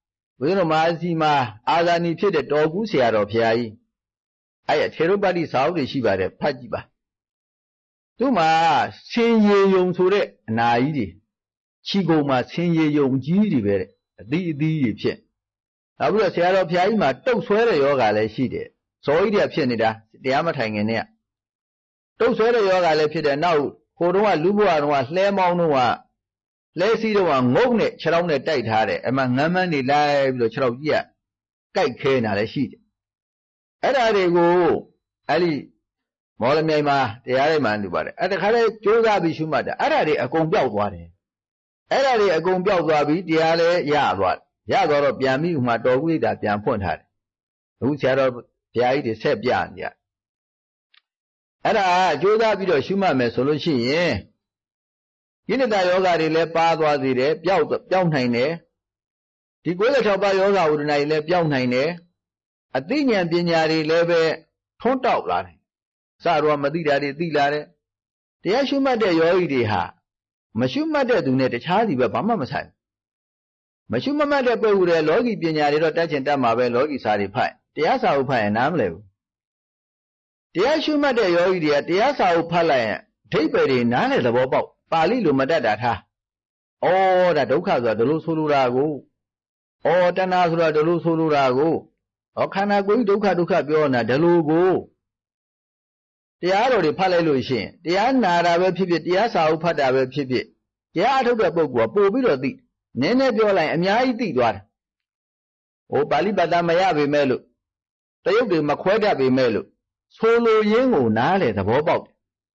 ဦးဇင်းတို့မဟာစီမှာအာဇာနည်ဖြစ်တဲ့တော်ကူးဆရာတော်ဘုရားကြီးအဲ့ထေရုပ္ပတိစာအုပ်တွေရှိပါတယ်ဖတ်ကြည့်ပါသူ့မှာဆင်ရေယုံဆိုတဲ့အနာကြီးတွေခြိကုံမှာဆင်ရေယုံကြီးတွေပဲတဲ့အသီးတွေဖြစ်နောက်ပြီးတော့ဆရာတော်ဘုရားကြီးမှာတုတ်ဆွဲတဲ့ယောဂလည်းရှိတယ်ဇော်ကြီးတွေဖြစ်နေတာတရားမထိုင်ခင်နဲ့တုတ်ဆွဲတဲ့ယောဂလည်းဖြစ်တယ်နောက်ဟိုတုန်းကလူဘဝတုန်းကလှဲမောင်းတုန်းကလဲစီးတော့ငုတ်နဲ့ခြေထောက်နဲ့တိုက်ထားတယ်အမှငမ်းမန်းနေလိုက်ပြီးတော့ခြေထောက်ကြီးကကိုက်ခဲနေတာလည်းရှိတယ်အဲ့ဒါတွေကိုအဲ့ဒီမော်လမြိုင်မှာတရားတွေမှန်လို့ပါတယ်အဲ့တခါလေကြိုးစားပြီးရှုမှတ်တာအဲ့ဒါတွေအကုန်ပျောက်သွားတယ်အဲ့ဒါတွေအကုန်ပျောက်သွားပြီးတရားလည်းရသွားတော့ပြန်ပြီးဥမှာတော်ကုဋ္ဌာပြန်ဖွင့်ထားတယ်အခုဆရာတော်ဘုရားကြီးတွေဆက်ပြနေကြအဲ့ဒါကြိုးစားပြီးတော့ရှုမှတ်မယ်ဆိုလို့ရှိရင်ကိလေသာယောဂတွေလည်းပါသွားသေးတယ်ပျောက်နိုင်တယ်ဒီ96ပါးယောဂဝိဒနာတွေလည်းပျောက်နိုင်တယ်အသိဉာဏ်ပညာတွေလည်းပဲထွန်းတောက်လာတယ်စတော့မသိတာတွေသိလာတယ်တရားရှုမှတ်တဲ့ယောဂီတွေဟာမရှုမှတ်တဲ့သူနဲ့တခြားစီပဲဘာမှမဆိုင်မရှုမှတ်တဲ့ပုဂ္ဂိုလ်တွေလောကီပညာတွေတော့တတ်ချင်တတ်မှာပဲလောကီစာတွေဖတ်တရားစာအုပ်ဖတ်ရင်နားမလည်ဘူးတရားရှုမှတ်တဲ့ယောဂီတွေကတရားစာအုပ်ဖတ်လိုက်ရင်အဓိပ္ပာယ်တွေနားလည်သဘောပေါက်ပါဠိလိုမတတ်တာထားဩဒါဒုက္ခဆိုတာဒီလိုဆိုလိုတာကိုဩတဏှာဆိုတာဒီလိုဆိုလိုတာကိုဩခန္ဓာကိုယ်ဒုက္ခပြောနေတာဒီလိုကိုတရားတော်တွေဖတ်လိုက်လို့ရှိရင်တရားနာတာပဲဖြစ်ဖြစ်တရားစာအုပ်ဖတ်တာပဲဖြစ်ဖြစ်တရားအထုတ်တဲ့ပုဂ္ဂိုလ်ကပို့ပြီးတော့သိနည်းနည်းပြောလိုက်အများကြီးသိသွားတယ်ဟိုပါဠိပတ်သားမရပေမဲ့လို့တရုတ်တွေမခွဲတတ်ပေမဲ့လို့ဆိုလိုရင်းကိုနားလေသဘောပေါက်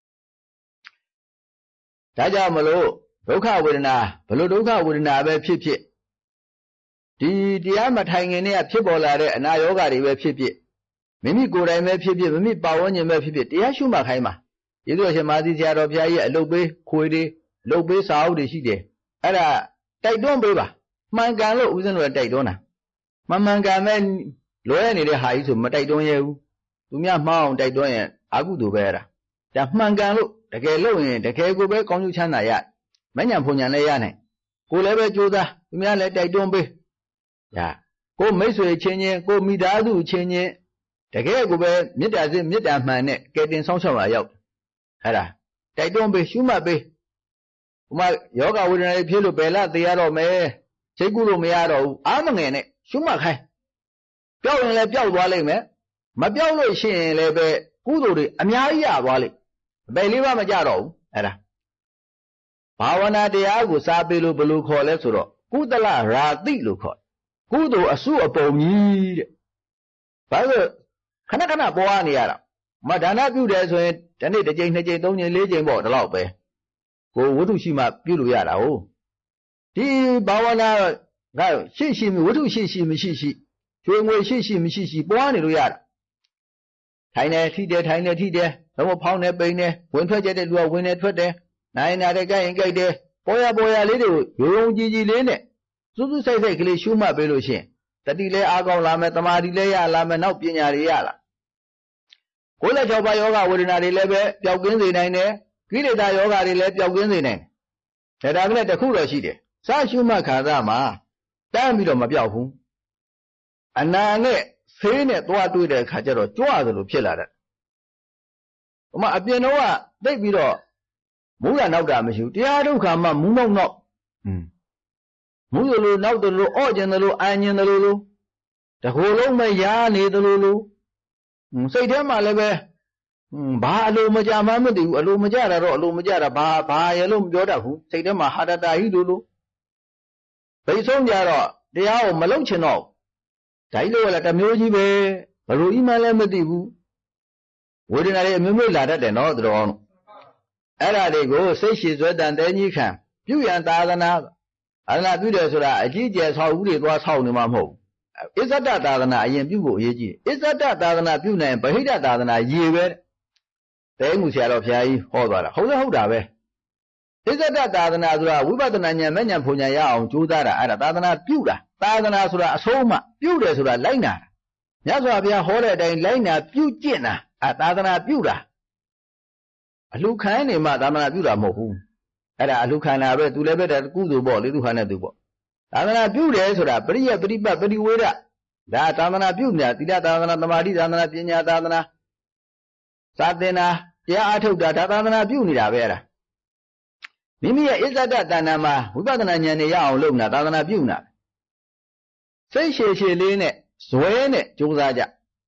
တယ်ဒါကြောင့်မလို့ဒုက္ခဝေဒနာဘလို့ဒုက္ခဝေဒနာပဲဖြစ်ဖြစ်ဒီတရားမထိုင်ခင်နဲ့ဖြစ်ပေါ်လာတဲ့အနာရောဂါတွေပဲဖြစ်ဖြစ်မိမိကိုယ်တိုင်ပဲဖြစ်ဖြစ်မိမိပါဝန်းကျင်ပဲဖြစ်ဖြစ်တရားရှုမှတ်ခိုင်းပါယေရှုရှင်မာသီဆရာတော်ဘုရားကြီးအလုပ်ပေးခွေတွေအလုပ်ပေးစာအုပ်တွေရှိတယ်အဲ့ဒါတိုက်တွန်းပေးပါမှန်ကန်လို့ဦးဇင်းတို့တိုက်တွန်းတာမမှန်ကန်မဲ့လွဲနေတဲ့ဟာကြီးဆိုမတိုက်တွန်းရဘူးသူများမှားအောင်တိုက်တွန်းရင်အကုသိုလ်ပဲအဲ့ဒါမှန်ကန်လို့တကယ်လို့ရင်တကယ်ကိုပဲကောင်းကျိုးချမ်းသာရမညံဖုန်ညံလည်းရနိုင်ကိုလည်းပဲကြိုးစားသူများလည်းတိုက်တွန်းပေးညာကိုမိတ်ဆွေချင်းချင်းကိုမိသားစုချင်းချင်းတကယ်ကိုပဲမေတ္တာစိတ်မေတ္တာမှန်နဲ့ကဲတင်ဆောင်ရှောက်လာရောက်အဲ့ဒါတိုက်တွန်းပေးရှုမှတ်ပေးဥမာယောဂဝေဒနာတွေဖြစ်လို့ဘယ်လားသိရတော့မယ်စိတ်ကူးလို့မရတော့ဘူးအားမငယ်နဲ့ရှုမှတ်ခိုင်းပျောက်ရင်လည်းပျောက်သွားလိမ့်မယ်မပျောက်လို့ရှိရင်လည်းပဲကုသိုလ်တွေအများကြီးရသွားလိမ့်ဘယ်လေးပါမကြတော့ဘူးအဲ့ဒါဘာဝနာတရားကိုစာပေလို့ဘယ်လိုခေါ်လဲဆိုတော့ကုသလရာတိလို့ခေါ်ကုသိုလ်အစုအပုံကြီးတဲ့ဘာလို့ခဏပွားနေရတာမဒါနပြုတယ်ဆိုရင်ဒီနေ့တစ်ကြိမ်နှစ်ကြိမ်သုံးကြိမ်လေးကြိမ်ပေါ့ဒီလောက်ပဲကိုဝတ္ထုရှိမှပြုလို့ရတာဟုတ်ဒီဘာဝနာကရှိဝတ္ထုရှိမရှိကျွေးငွေရှိမရှိပွားနေလို့ရတာထိုင်နေထိတယ်ထိုင်နေထိတယ်တော့ဖောင်းနေပိန်နေဝင်ထွက်ကြတဲ့လူကဝင်နေထွက်တယ်နိုင်နာတဲ့ကြိုက်ရင်ကြိုက်တယ်ပေါ်ရလေးတွေကိုယုံကြည်လေးနဲ့စူးစူးဆိုင်ကလေးရှုမှတ်ပေးလို့ရှိရင်တတိလည်းအားကောင်းလာမယ်တမာတိလည်းရလာမယ်နောက်ပညာတွေရလာ96ပါးယောဂဝေဒနာတွေလည်းပဲပျောက်ကင်းစေနိုင်တယ်ကိလေသာယောဂတွေလည်းပျောက်ကင်းစေနိုင်တယ်ဒါပေမဲ့တခုတော့ရှိတယ်စရှုမှတ်ခါသားမှာတန်းပြီးတော့မပျောက်ဘူးအနာနဲ့ဆေးနဲ့သွားတွေ့တဲ့အခါကျတော့ကြွသလိုဖြစ်လာတယ်ဟိုမှာအပြင်တော့သိပ်ပြီးတော့မူးရနောက်တာမရှိဘူးတရားဒုက္ခမှမူးနောက်မူးရလို့နောက်တယ်လို့အော့ကျင်တယ်လို့အန်ကျင်တယ်လို့တကိုယ်လုံးမရနေတယ်လို့စိတ်ထဲမှာလည်းပဲဘာအလိုမကြမှမသိဘူးအလိုမကြတာတော့အလိုမကြတာဘာရလို့မပြောတတ်ဘူးစိတ်ထဲမှာဟာတတာဟိလို့ဘိဆုံးကြတော့တရားကိုမလုံချင်တော့ဒါကြီးလို့လည်းတမျိုးကြီးပဲဘလို့ဤမှလည်းမသိဘူးဝေဒနာတွေအမျိုးမျိုးလာတတ်တယ်နော်သူတော်အဲ့ဒါတွေကိုစိတ်ရှိစွဲတန်တဲကြီးခံပြုရန်သာသနာပြုတယ်ဆိုတာအကြီးကျယ်ဆောက်ဦးတွေသွားဆောက်နေမှာမဟုတ်အစ္ဆဒသာသနာအရင်ပြုဖို့အရေးကြီးအစ္ဆဒသာသနာပြုနိုင်ဗဟိတသာသနာရေပဲတဲမှုဆရာတော်ဘုရားကြီးဟောသွားတာဟုတ်တာပဲအစ္ဆဒသာသနာဆိုတာဝိပဿနာဉာဏ်မဲ့ဉာဏ်ဖုန်ဉာဏ်ရအောင်ကြိုးစားတာအဲ့ဒါသာသနာပြုတာသာသနာဆိုတာအဆုံးမှပြုတယ်ဆိုတာလိုက်နာတာမြတ်စွာဘုရားဟောတဲ့အတိုင်းလိုက်နာပြုကျင့်တာသာသနာပြုတာအလှခံနေမှသာသနာပြုတာမဟုတ်ဘူးအဲ့ဒါအလှခံတာပဲသူလည်းပဲကုသိုလ်ပေါ့လေသူဟာနဲ့သူပေါ့သာသနာပြုတယ်ဆိုတာပရိယပရိပတ်ပရိဝေဒဒါသာသနာပြုနေတာသီလသာသနာသမာဓိသာသနာပညာသာသနာသာသနာတရားအထုတ်တာဒါသာသနာပြုနေတာပဲအဲ့ဒါမိမိရဲ့အစ္ဆဒတဏ္ဍာမှာဝိပဿနာဉာဏ်နဲ့ရအောင်လုပ်နေတာသာသနာပြုနေတာစိတ်ရှည်ရှည်လေးနဲ့ဇွဲနဲ့ကြိုးစားကြ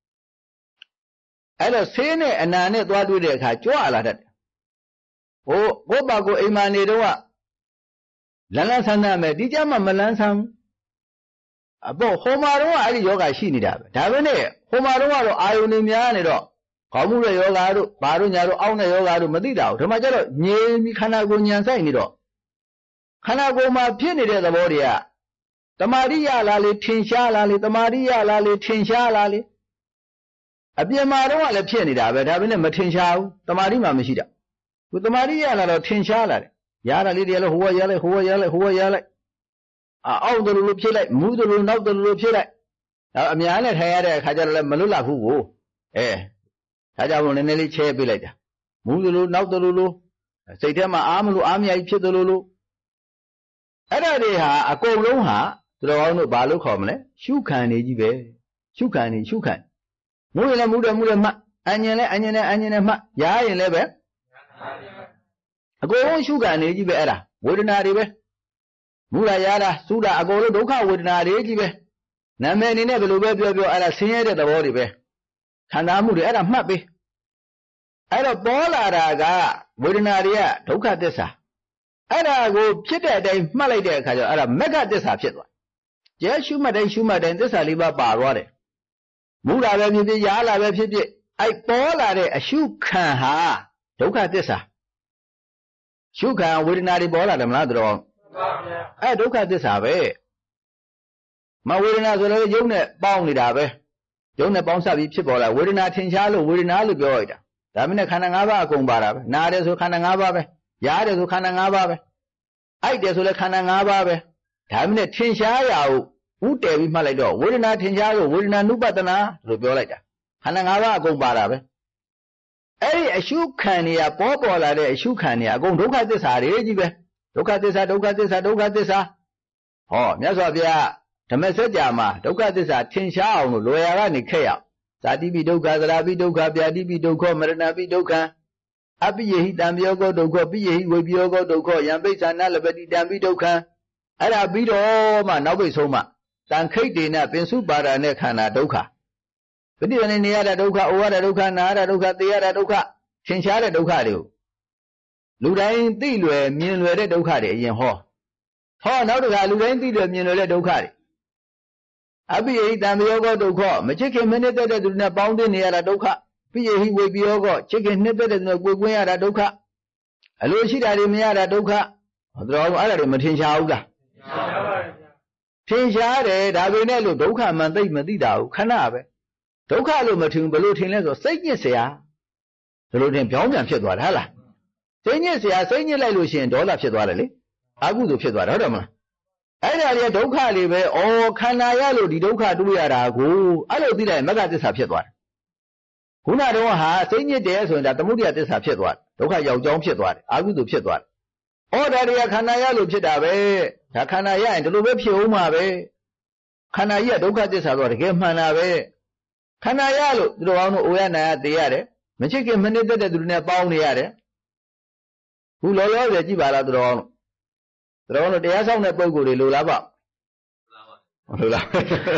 အဲ့တော့ဆေးနဲ့အနာနဲ့သွားတွေ့တဲ့အခါကြွလာတတ်တယ်ဟိုဘုပ္ပါကိုအိမ်မာနေတော့လန်းလန်းဆန်းဆန်းပဲဒီကြမှာမလန်းဆန်းအပေါ့ဟိုမှာတော့အဲ့ဒီယောဂရှိနေတာပဲဒါပဲနဲ့ဟိုမှာတော့အာယုန်နေများနေတော့ခေါင်းမှုတဲ့ယောဂါတို့ဘာတို့ညာတို့အောင်းတဲ့ယောဂါတို့မသိတာဘူးဒါမှကျတော့ငြိမ်ပြီးခန္ဓာကိုယ်ညံဆိုင်နေတော့ခန္ဓာကိုယ်မှာဖြစ်နေတဲ့သဘောတွေကတမာရိယလားလေထင်ရှားလားလေတမာရိယလားလေထင်ရှားလားလေအပြင်မှာတော့လည်းဖြစ်နေတာပဲဒါပဲနဲ့မထင်ရှားဘူးတမာရိမှမရှိတာခုတမာရိယလားတော့ထင်ရှားလာတယ်ရတာလေးတွေလည်းဟိုရလိုက်ဟိုရလိုက်ဟိုရလိုက်အောက်တလူလိုဖြစ်လိုက်မူးတလူနောက်တလူလိုဖြစ်လိုက်ဒါအများနဲ့ထိုင်ရတဲ့အခါကျတော့လည်းမလွတ်လပ်ဘူးကိုဒါကြောင့်မို့နည်းနည်းလေးချဲပေးလိုက်တာမူးတလူနောက်တလူလိုစိတ်ထဲမှာအားမလို့အားမရဖြစ်တလူလိုအဲ့ဒါတွေဟာအကုန်လုံးဟာသူတော်ကောင်းတို့ဘာလို့ခေါ်မလဲရှုခံနေကြီးပဲရှုခံနေရှုခံမူးရင်လည်းမူးတယ်မူးတယ်မှအញ្ញင်လည်းအញ្ញင်နဲ့အញ្ញင်နဲ့မှရားရင်လည်းပဲအကုန်လုံးရှုခံနေကြီးပဲအဲ့ဒါဝေဒနာတွေပဲမူလာရတာစူလာအကုန်လုံးဒုက္ခဝေဒနာတွေကြီးပဲနာမည်အနေနဲ့ဘယ်လိုပဲပြောပြောအဲ့ဒါဆင်းရဲတဲ့သဘောတွေပဲခံစားမှုတွေအဲ့ဒါမှတ်ပေးအဲ့တော့ပေါ်လာတာကဝေဒနာတွေကဒုက္ခသစ္စာအဲ့ဒါကိုဖြစ်တဲ့အတိုင်းမှတ်လိုက်တဲ့အခါကျတော့အဲ့ဒါမက္ခသစ္စာဖြစ်သွားကျဲရှုမှတ်တိုင်းရှုမှတ်တိုင်းသစ္စာလေးပါးပါသွားတယ်မူလာပဲဖြစ်ဖြစ်ရားလာပဲဖြစ်ဖြစ်အဲ့ပေါ်လာတဲ့အရှုခံဟာဒုက္ခသစ္စာရှုခံဝေဒနာတွေပေါ်လာတယ်မလားသူတော်အဲ့ဒုက္ခသစ္စာပဲမဝေဒနာဆိုလည်းယုံနဲ့ပေါင်းနေတာပဲယုံနဲ့ပေါင်းစပ်ပြီးဖြစ်ပေါ်လာဝေဒနာထင်ရှားလို့ဝေဒနာလို့ပြောလိုက်တာဒါမင်းနဲ့ခန္ဓာ၅ပါးအကုန်ပါတာပဲနားတယ်ဆိုခန္ဓာ၅ပါးပဲရားတယ်ဆိုခန္ဓာ၅ပါးပဲအိုက်တယ်ဆိုလည်းခန္ဓာ၅ပါးပဲဒါမင်းနဲ့ထင်ရှားရအောင်ဥတည်ပြီးမှတ်လိုက်တော့ဝေဒနာထင်ရှားလို့ဝေဒနာနုပတနာလို့ပြောလိုက်တာခန္ဓာ၅ပါးအကုန်ပါတာပဲအဲ့ဒီအရှုခံနေရပေါ်လာတဲ့အရှုခံနေရအကုန်ဒုက္ခသစ္စာတွေကြီးပဲဒုက္ခသစ္စာဒုက္ခသစ္စာဒုက္ခသစ္စာဟောမြတ်စွာဘုရားဓမ္မစကြာမှာဒုက္ခသစ္စာထင်ရှားအောင်လို့လွယ်ရာကနေခက်ရအောင်ဇာတိပိဒုက္ခသရာပိဒုက္ခဗျာတိပိဒုက္ခမရဏပိဒုက္ခအပိယဟိတံပြောကောဒုက္ခပိယဟိဝေပြောကောဒုက္ခယံပိဿာနလပတိတံပိဒုက္ခအဲ့ဒါပြီးတော့မှနောက်ပိတ်ဆုံးမှတန်ခိတ်တေနပင်စုပါဒာနဲ့ခန္ဓာဒုက္ခပฏิဝနေနေရတဲ့ဒုက္ခဩဝါဒဒုက္ခနာရတဲ့ဒုက္ခသေရတဲ့ဒုက္ခထင်ရှားတဲ့ဒုက္ခတွေကိုလူတိုင်းသိလွယ်မြင်လွယ်တဲ့ဒုက္ခတွေအရင်ဟောနောက်တစ်ခါလူတိုင်းသိလွယ်မြင်လွယ်တဲ့ဒုက္ခတွေအပိယဟိတံပြောကောဒုက္ခမချစ်ခင်မနစ်သက်တဲ့သူနဲ့ပေါင်းသိနေရတာဒုက္ခပိယဟိဝေပြောကောချစ်ခင်နှစ်သက်တဲ့သူနဲ့ကိုယ်ကွင်းရတာဒုက္ခအလိုရှိတာတွေမရတာဒုက္ခတော်တော်အဲ့ဒါတွေမထင်ရှားဘူးလားထင်ရှားတယ်ဒါပေမဲ့လို့ဒုက္ခမှန်သိမသိတာဘူးခဏပဲဒုက္ခလို့မထင်ဘယ်လိုထင်လဲဆိုစိတ်ညစ်เสียဘယ်လိုထင်ပြောင်းပြန်ဖြစ်သွားတယ်ဟဟလားစိတ်ညစ်เสียစိတ်ညစ်လိုက်လို့ရှိရင်ဒေါသဖြစ်သွားတယ်လေအကုသိုလ်ဖြစ်သွားတယ်ဟုတ်တယ်မလားအဲ့ဒါတွေဒုက္ခတွေပဲခန္ဓာရလို့ဒီဒုက္ခတွေ့ရတာကိုအဲ့လိုသိလိုက်မဂ္ဂသစ္စာဖြစ်သွားတယ်ခုနတော့ဟာစိတ်ညစ်တယ်ဆိုရင်ဒါသမုဒိယသစ္စာဖြစ်သွားတယ်ဒုက္ခရောက်ကြောင်းဖြစ်သွားတယ်အကုသိုလ်ဖြစ်သွားတယ်ဒါတွေကခန္ဓာရလို့ဖြစ်တာပဲဒါခန္ဓာရရင်ဒီလိုပဲဖြစ်အောင်မှာပဲခန္ဓာကြီးကဒုက္ခသစ္စာတော့တကယ်မှန်တာပဲခန္ဓာရလို့သူတော်ကောင်းတို့အိုရနာရသိရတယ်မချစ်ခင်မနစ်သက်တဲ့သူတွေနဲ့ပေါင်းနေရတယ်ခုလောလောဆယ်ကြည့်ပါလားသူတော်ကောင်းတို့တရားဆောင်တဲ့ပုံကိုယ်တွေလိုလားပေါ့လိုလား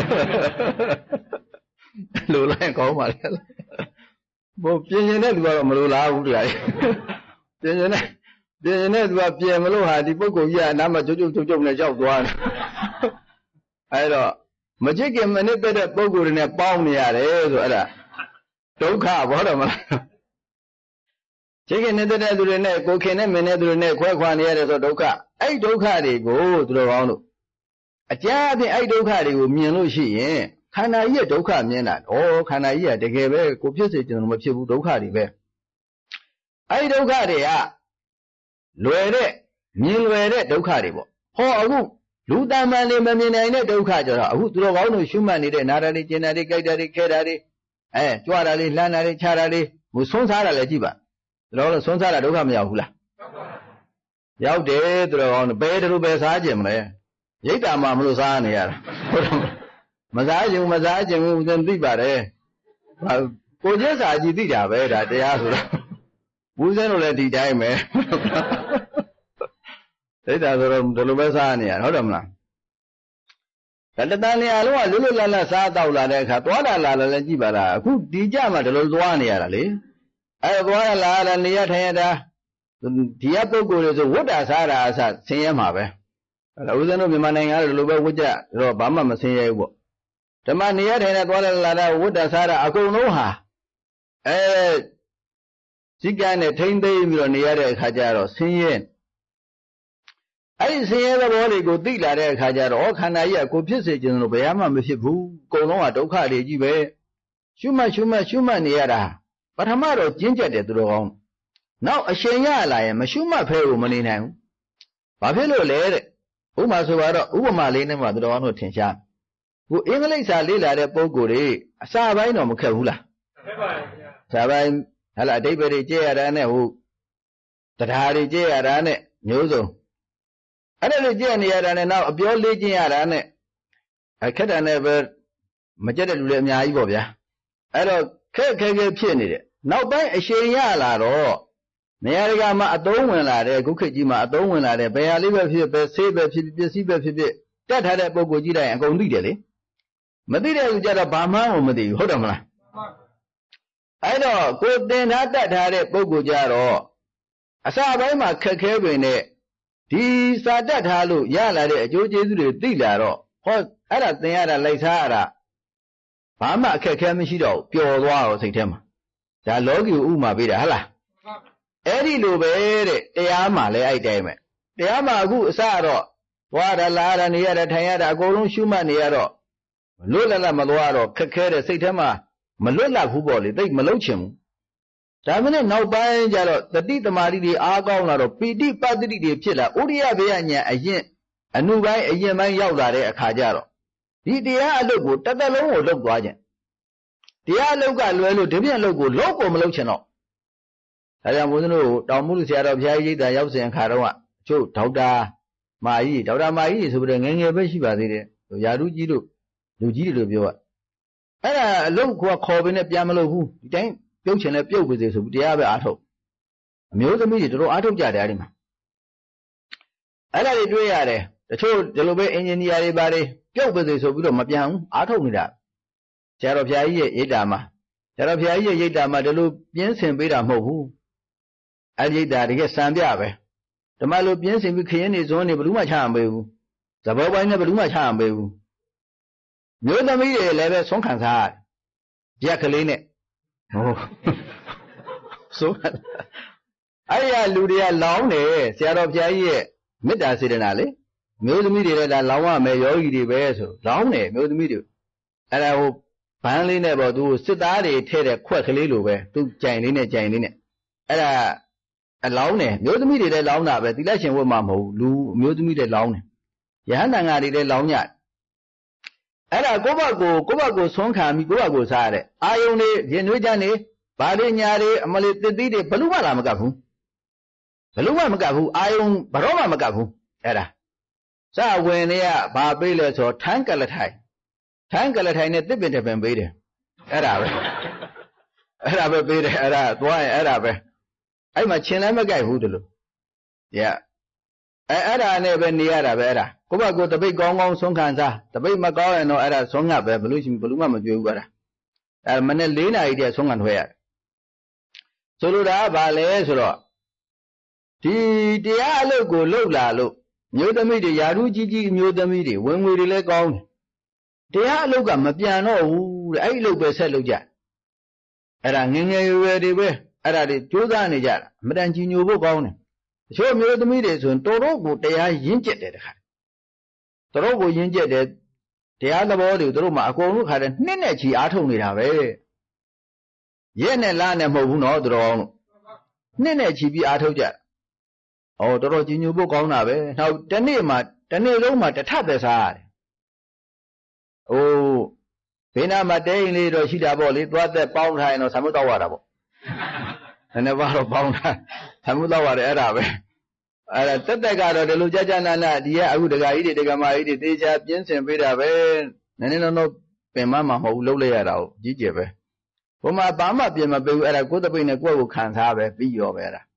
လိုလိုက်ကောင်းပါလေဘို့ပြင်ရင်တဲ့သူကတော့မလိုလားဘူးတရားပြင်ရင်တဲ့သူကပြင်မလို့ဟာဒီပုံကိုယ်ကြီးကအနားမှာကျုပ်နဲ့ကြောက်သွားတယ်အဲ့တော့မချစ်ခင်မနစ်သက်တဲ့ပုံကိုယ်တွေနဲ့ပေါင်းနေရတယ်ဆိုအဲ့ဒါဒုက္ခဘောတော့မလားချစ်ခင်နေတဲ့သူတွေနဲ့ကိုခင်နဲ့မင်းနဲ့သူတွေနဲ့ခွဲခွာနေရတယ်ဆိုဒုက္ခအဲ့ဒုက္ခတွေကိုသူတော်ကောင်းတို့အကြအပြင်အဲ့ဒုက္ခတွေကိုမြင်လို့ရှိရင်ခန္ဓာကြီးရဲ့ဒုက္ခမြင်တာခန္ဓာကြီးကတကယ်ပဲကိုဖြစ်စေချင်တယ်မဖြစ်ဘူးဒုက္ခတွေပဲအဲ့ဒုက္ခတွေကလွယ်တဲ့မြင်လွယ်တဲ့ဒုက္ခတွေပေါ့အခုလူတန်မှန်လေးမမြင်နိုင်တဲ့ဒုက္ခကြတော့အခုသူတော်ကောင်းတို့ရှုမှတ်နေတဲ့နာတာတွေကျင်တာတွေကြိုက်တာတွေခဲတာတွေကြွတာတွေလှမ်းတာတွေခြားတာတွေဆုံးစားတာလည်းကြည့်ပါသူတော်တို့ဆုံးစားတာဒုက္ခမရောက်ဘူးလားရောက်တယ်သူတော်ကောင်းတို့ဘယ်တူပဲစားကြင်မလဲရိတ်တာမှမလို့စားနေရတာဟုတ်တယ်မစားခြင်းဦးဇင်းသိပါတယ်ကိုကျက်စာကြည့်သိတာပဲဒါတရားဆိုတော့ဦးဇင်းတို့လည်းဒီတိုင်းပဲရိတ်တာဆိုတော့ဒီလိုပဲစားနေရဟုတ်တယ်မလားဒါတန်လျာလုံးကလွတ်လွတ်လပ်လပ်စားတောက်လာတဲ့အခါသွားလာလည်းကြည့်ပါလားအခုဒီကြမှာဒီလိုသွားနေရတာလေသွားလာနေရထိုင်ရတာဒီကပုဂ္ဂိုလ်တွေဆိုဝတ်တာစားတာအစဆင်းရဲမှာပဲဦးဇင်းတို့မြန်မာနိုင်ငံကဒီလိုပဲဝတ်ကြတော့ဘာမှမဆင်းရဲဘူးပေါ့ဓမ္မနေရထိုင်ရသွားလာတာဝတ်တာစားတာအကုန်လုံးဟာစိတ်ကနဲ့ထိမ့်သိမ်းပြီးတော့နေရတဲ့အခါကျတော့ဆင်းရဲအဲ့ဒီဆင်းရဲသဘောတွေကိုသိလာတဲ့အခါကျတော့ခန္ဓာကြီးကကိုဖြစ်စေခြင်းလို့ဘယ်မှမဖြစ်ဘူးအကုန်လုံးကဒုက္ခတွေကြီးပဲရှုမှတ်နေရတာပထမတော့ကျဉ်းကျက်တယ်သူတော်ကောင်းနောက်အရှင်ရလာရင်မရှုမှတ်ဖဲကိုမနေနိုင်ဘူးဘာဖြစ်လို့လဲတဲ့ဥပမာဆိုတော့ဥပမာလေးနဲ့မှသူတော်ကောင်းတို့ထင်ရှားခုအင်္ဂလိပ်စာလေ့လာတဲ့ပုံကိုယ်တွေအစာပိုင်းတော့မခက်ဘူးလားခက်ပါရဲ့ဗျာစာပိုင်းဟလာအဓိပ္ပာယ်တွေကြည့်ရတာနဲ့ဟိုတရားတွေကြည့်ရတာနဲ့မျိုးစုံအဲ့ဒါတွေကြည့်နေရတာနဲ့နောက်အပြောလေးကျင့်ရတာနဲ့ခက်တာနဲ့ပဲမကြက်တဲ့လူတွေအများကြီးပေါ့ဗျာအဲ့တော့ခက်ဖြစ်နေတယ်နောက်ပိုင်းအရှင်ရလာတော့နေရာတကာမှာအသုံးဝင်လာတဲ့ခုခေတ်ကြီးမှာအသုံးဝင်လာတဲ့ဘယ်ဟာလေးပဲဖြစ်ပဲဆေးပဲဖြစ်ပစ္စည်းပဲဖြစ်တက်ထားတဲ့ပုံကိုကြည့်လိုက်ရင်အကုန်သိတယ်လေမသိတဲ့လူကြတော့ဘာမှမသိဘူးဟုတ်တယ်မလားအဲ့တော့ကိုတင်ထားတတ်ထားတဲ့ပုံကိုကြတော့အစပိုင်းမှာခက်ခဲပင်နဲ့ဒီစာတတ်ထားလို့ရလာတဲ့အကျိုးကျေးဇူးတွေသိလာတော့ဟောအဲ့ဒါသင်ရတာလိုက်စားရတာဘာမှအခက်ခဲမရှိတော့ပျော်သွားတော့စိတ်ထဲမှာဒါလောကီဥမာပေးတာဟုတ်လားအဲ့ဒီလိုပဲတဲ့တရားမှာလည်းအဲ့တိုင်းပဲတရားမှာအခုအစတော့သွားရလာရနေရတာထိုင်ရတာအကုန်လုံးရှုမှတ်နေရတော့လွတ်လပ်မသွားတော့ခက်ခဲတဲ့စိတ်ထဲမှာမလွတ်လပ်ဘူးပေါ့လေသိမလုံးချင်ဘူးဒါမနဲ့နောက်ပိုင်းကျတော့တတိတမာတိတွေအားကောင်းလာတော့ပီတိပတ္တိတွေဖြစ်လာဥရိယဘေယညာအရင်အနုပိုင်းအရင်ပိုင်းရောက်လာတဲ့အခါကျတော့ဒီတရားအလုပ်ကိုတသက်လုံးကိုလုပ်သွားခြင်းတရားအလုပ်ကလွယ်လို့ဒီပြန်အလုပ်ကိုလုပ်ကိုမလုပ်ချင်တော့ဒါကြောင့်ဘုန်းကြီးတို့တောင်မှုလူဆရာတော်ဘုရားကြီးရိပ်သာရောက်စဉ်အခါတော့အချို့ဒေါက်တာမာကြီးဆိုပြီးတော့ငယ်ငယ်ပဲရှိပါသေးတယ်ယာရုကြီးတို့လူကြီးတွေလို့ပြောအဲ့ဒါအလုပ်ကခေါ်ပေးနဲ့ပြန်မလုပ်ဘူးဒီတိုင်းပြုတ်ချင်လဲပြုတ်ပါစေဆိုပြီးတရားပဲအားထုတ်အမျိုးသမီးတွေတော်အားထုတ်ကြတယ်အဲ့ဒီမှာအဲ့ဒါတွေတွေ့ရတယ်တချို့ဒီလိုပဲအင်ဂျင်နီယာတွေပါတယ်ပြုတ်ပါစေဆိုပြီးတော့မပြန်ဘူးအားထုတ်နေတာဆရာတော်ဘုရားကြီးရဲ့ရိပ်သာမှာဒီလိုပြင်းစင်ပေးတာမဟုတ်ဘူးအဲ့ဒီရိပ်သာတကယ်စံပြပဲဓမ္မလိုပြင်းစင်ပြီးခရင်နေဇွန်းနေဘယ်သူမှချမပေးဘူးသဘောပိုင်းနဲ့ဘယ်သူမှချမပေးဘူးမျိုးသမီးတွေလည်းပဲဆုံးခံစားရက်ကလေးနဲ့ဟုတ်ဆိုအဲ့ရလူတွေကလောင်းတယ်ဆရာတော်ဘုရားကြီးရဲ့မေတ္တာစေတနာလေမျိုးသမီးတွေလည်းဒါလောင်းရမယ်ယောဂီတွေပဲဆိုလောင်းတယ်မျိုးသမီးတွေအဲ့ဒါဟိုဘန်းလေးနဲ့ပေါ့သူစစ်သားတွေထဲတဲ့ခွက်ကလေးလိုပဲသူကြိုင်လေးနဲ့အဲ့ဒါအလောင်းတယ်မျိုးသမီးတွေလည်းလောင်းတာပဲသီလရှင်ဝတ်မှာမဟုတ်လူမျိုးသမီးတွေလောင်းတယ်ယဟန်တန်ဃာတွေလည်းလောင်းကြအဲ့ဒါကိုယ့်ဘက်ကိုဆုံးခံပြီးကိုယ့်ဘက်ကိုစားရတယ်အာယုန်တွေရင်နှွေးကြနေဗာလိညာတွေအမလေးတစ်သီးတွေဘလူမှလာမကပ်ဘူးအာယုန်ဘရောမှမကပ်ဘူးအဲ့ဒါစဝင်တွေကဘာပေးလဲဆိုထန်းကလထိုင်နဲ့တစ်ပင်တစ်ပင်ပေးတယ်အဲ့ဒါပဲပေးတယ်အဲ့ဒါသွားရင်အဲ့ဒါပဲအဲ့မှာချင်းလည်းမကြိုက်ဘူးတလို့အဲ့ဒါနဲ့ပဲနေရတာပဲအဲ့ဒါကိုယ့်ဘက်ကိုတပိတ်ကောင်းကောင်းဆုံးခံစားတပိတ်မကောင်းရင်တော့အဲ့ဒါဆုံးငတ်ပဲဘလို့မှမကြွေးဘူးအဲ့ဒါအဲ့မနေ့4နာရီတည်းဆုံးခံထွက်ရတယ်ဆိုလိုတာကဘာလဲဆိုတော့ဒီတရားအလုပ်ကိုလုပ်လာလို့မျိုးသမီးတွေယာရုကြီးမျိုးသမီးတွေဝင်ငွေတွေလည်းကောင်းတယ်တရားအလုပ်ကမပြန်တော့ဘူးတဲ့အဲ့ဒီအလုပ်ပဲဆက်လုပ်ကြအဲ့ဒါငယ်ရွယ်တွေပဲအဲ့ဒါတွေကြိုးစားနေကြတာအမတန်ကြီးညိုဖို့ကောင်းတယ်တချို့မျိုးသမီးတွေဆိုရင်တော်တော်ကိုတရားရင့်ကျက်တယ်တခါတော်တော်ကိုရင့်ကျက်တယ်တရားသဘောတွေသူတို့မှအကုန်လုံးခါတယ်နှစ်နဲ့ချီအားထုတ်နေတာပဲရက်နဲ့လနဲ့မဟုတ်ဘူးနော်သူတော်အောင်လို့နှစ်နဲ့ချီပြီးအားထုတ်ကြတော်တော်ကြီးညိုဖို့ကောင်းတာပဲနောက်တနေ့လုံးမှာတစ်ထပ်သက်စားရတယ်ဘေးနားမှာတဲရင်လေးတော့ရှိတာပေါ့လေသွားသက်ပေါင်းထားရင်တော့ဆံမတော့ရတာပေါ့နည်းနည်းပါတော့ပေါင်းထားဆံမတော့ရတယ်အဲ့ဒါပဲတက်တက်ကတော့ဒီလိုကြာနာနာဒီကအခုဒကာကြီးတွေဒကာမကြီးတွေတေချာပြင်းစင်ပေးတာပဲနည်းနည်းတော့ပင်မမှာမဟုတ်ဘူးလှုပ်လိုက်ရတာကိုကြီးကျယ်ပဲဘုမဘာမှပြင်မပေးဘူးအဲ့ဒါကိုယ်တပိတ်နဲ့ကိုယ့်ကိုခံစားပဲပြီးရောပဲအဲ့ဒါ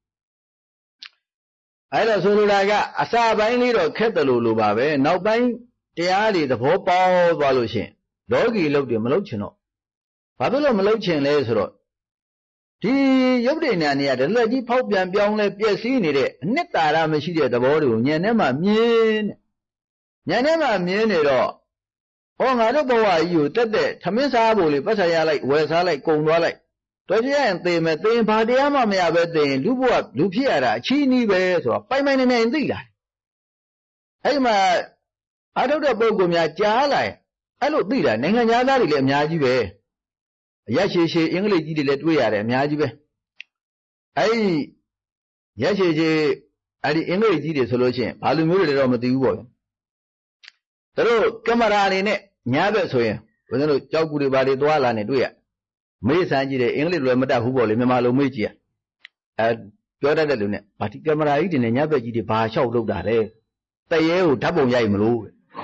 အဲ့တော့ဆိုလိုတာကအစာပိုင်းလေးတော့ခက်တယ်လို့ပါပဲနောက်ပိုင်းတရားတွေသဘောပေါက်သွားလို့ရှိရင်လောကီလုပ်တယ်မလုပ်ချင်တော့ဘာဖြစ်လို့မလုပ်ချင်လဲဆိုတော့ဒီရုပ်တည်ဉာဏ်တွေကလက်ကြီးဖောက်ပြန်ပြောင်းလဲပြည့်စည်နေတဲ့အနှစ်သာရမရှိတဲ့သဘောတွေကိုဉာဏ်ထဲမှာမြင်ဉာဏ်ထဲမှာမြင်နေတော့ဟောငါတို့ဘဝကြီးကိုတက်တဲ့ထမင်းစားဖို့လေပတ်ဆက်ရလိုက်ဝယ်စားလိုက်ကုံသွားလိုက်တော်ကြရင်သေမယ်သေရင်ဘာတရားမှမရပဲသေရင်လူဘဝလူဖြစ်ရတာအချီးနှီးပဲဆိုတော့ပိုင်ပိုင်နေနေသိလာတယ်အဲ့မှာအာထုတ်တဲ့ပုဂ္ဂိုလ်များကြားလိုက်အဲ့လိုသိတာနိုင်ငံသားတွေလည်းအများကြီးပဲအရက်ရှည်ရှည်အင်္ဂလိပ်ကြီးတွေလည်းတွေ့ရတယ်အများကြီးပဲအဲ့ဒီရက်ရှည်ရှည်အဲ့ဒီအင်္ဂလိပ်ကြီးတွေဆိုလို့ရှိရင်ဘာလူမျိုးတွေတော့မသိဘူးပေါ့ဗျသူတို့ကင်မရာတွေနဲ့ညားဘက်ဆိုရင်ဘုရားတို့ကြောက်ကူတွေဘာတွေသွားလာနေတွေ့ရမေးဆန်းကြည့်တယ်အင်္ဂလိပ်လိုမတတ်ဘူးပေါ့လေမြန်မာလိုမေးကြည့်ရပြောတတ်တဲ့လူနဲ့ဗာဒီကင်မရာကြီးတွေနဲ့ညားဘက်ကြီးတွေဘာလျှောက်လုပ်တာလဲတရေကိုဓာတ်ပုံရိုက်မလို့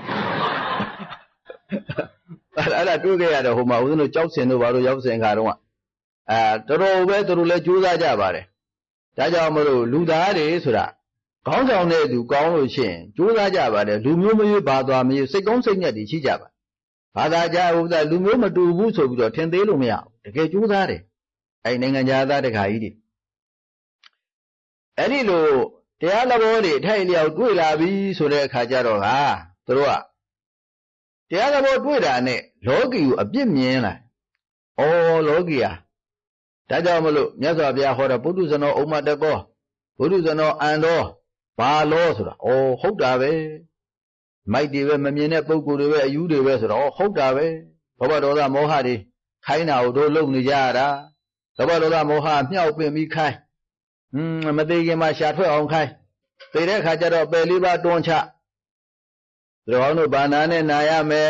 အဲ့ဒါတွေ့ခဲ့ရတော့ဟိုမှာဦးဇင်းတို့ကြောက်စင်တို့ဘာလို့ရောက်စင်ခါတော့တော်တော်ပဲသူတို့လည်းကြိုးစားကြပါတယ်ဒါကြောင့်မလို့လူသားတွေဆိုတာခေါင်းဆောင်တဲ့သူကောင်းလို့ရှိရင်ကြိုးစားကြပါတယ်လူမျိုးမရွေးဘာသွားမရွေးစိတ်ကောင်းစိတ်ညက်တွေရှိကြပါဘာသာကြဥစ္စာလူမျိုးမတူဘူးဆိုပြီးတော့ထင်သေးလို့မရဘူးတကယ်ကြိုးစားတယ်အဲ့နိုင်ငံသားတခါကြီးတွေအဲ့ဒီလိုတရားတော်တွေထိုင်လျောက်တွေ့လာပြီဆိုတဲ့အခါကျတော့ဟာသူတို့ကတရားတော်တွေ့တာနဲ့လောကီကိုအပြစ်မြင်လာဩလောကီဟာဒါကြောင့်မလို့မြတ်စွာဘုရားဟောတဲ့ပုထုဇဏောဥမ္မတကောပုထုဇဏောအံတော်ဘာလောဆိုတာဩဟုတ်တာပဲမိုက်တွေပဲမမြင်တဲ့ပုဂ္ဂိုလ်တွေပဲအယူတွေပဲဆိုတော့ဟုတ်တာပဲဘောဘဒေါသမောဟတွေခိုင်းတာကိုတို့လုံနေကြရတာဘောဘဒေါသမောဟမြောက်ပင်ပြီးခိုင်းမသေးခင်မှာရှာထွက်အောင်ခိုင်းသေတဲ့အခါကျတော့ပယ်လေးပါတွန်းချသူတော်တို့ဘာနာနဲ့နာရမယ်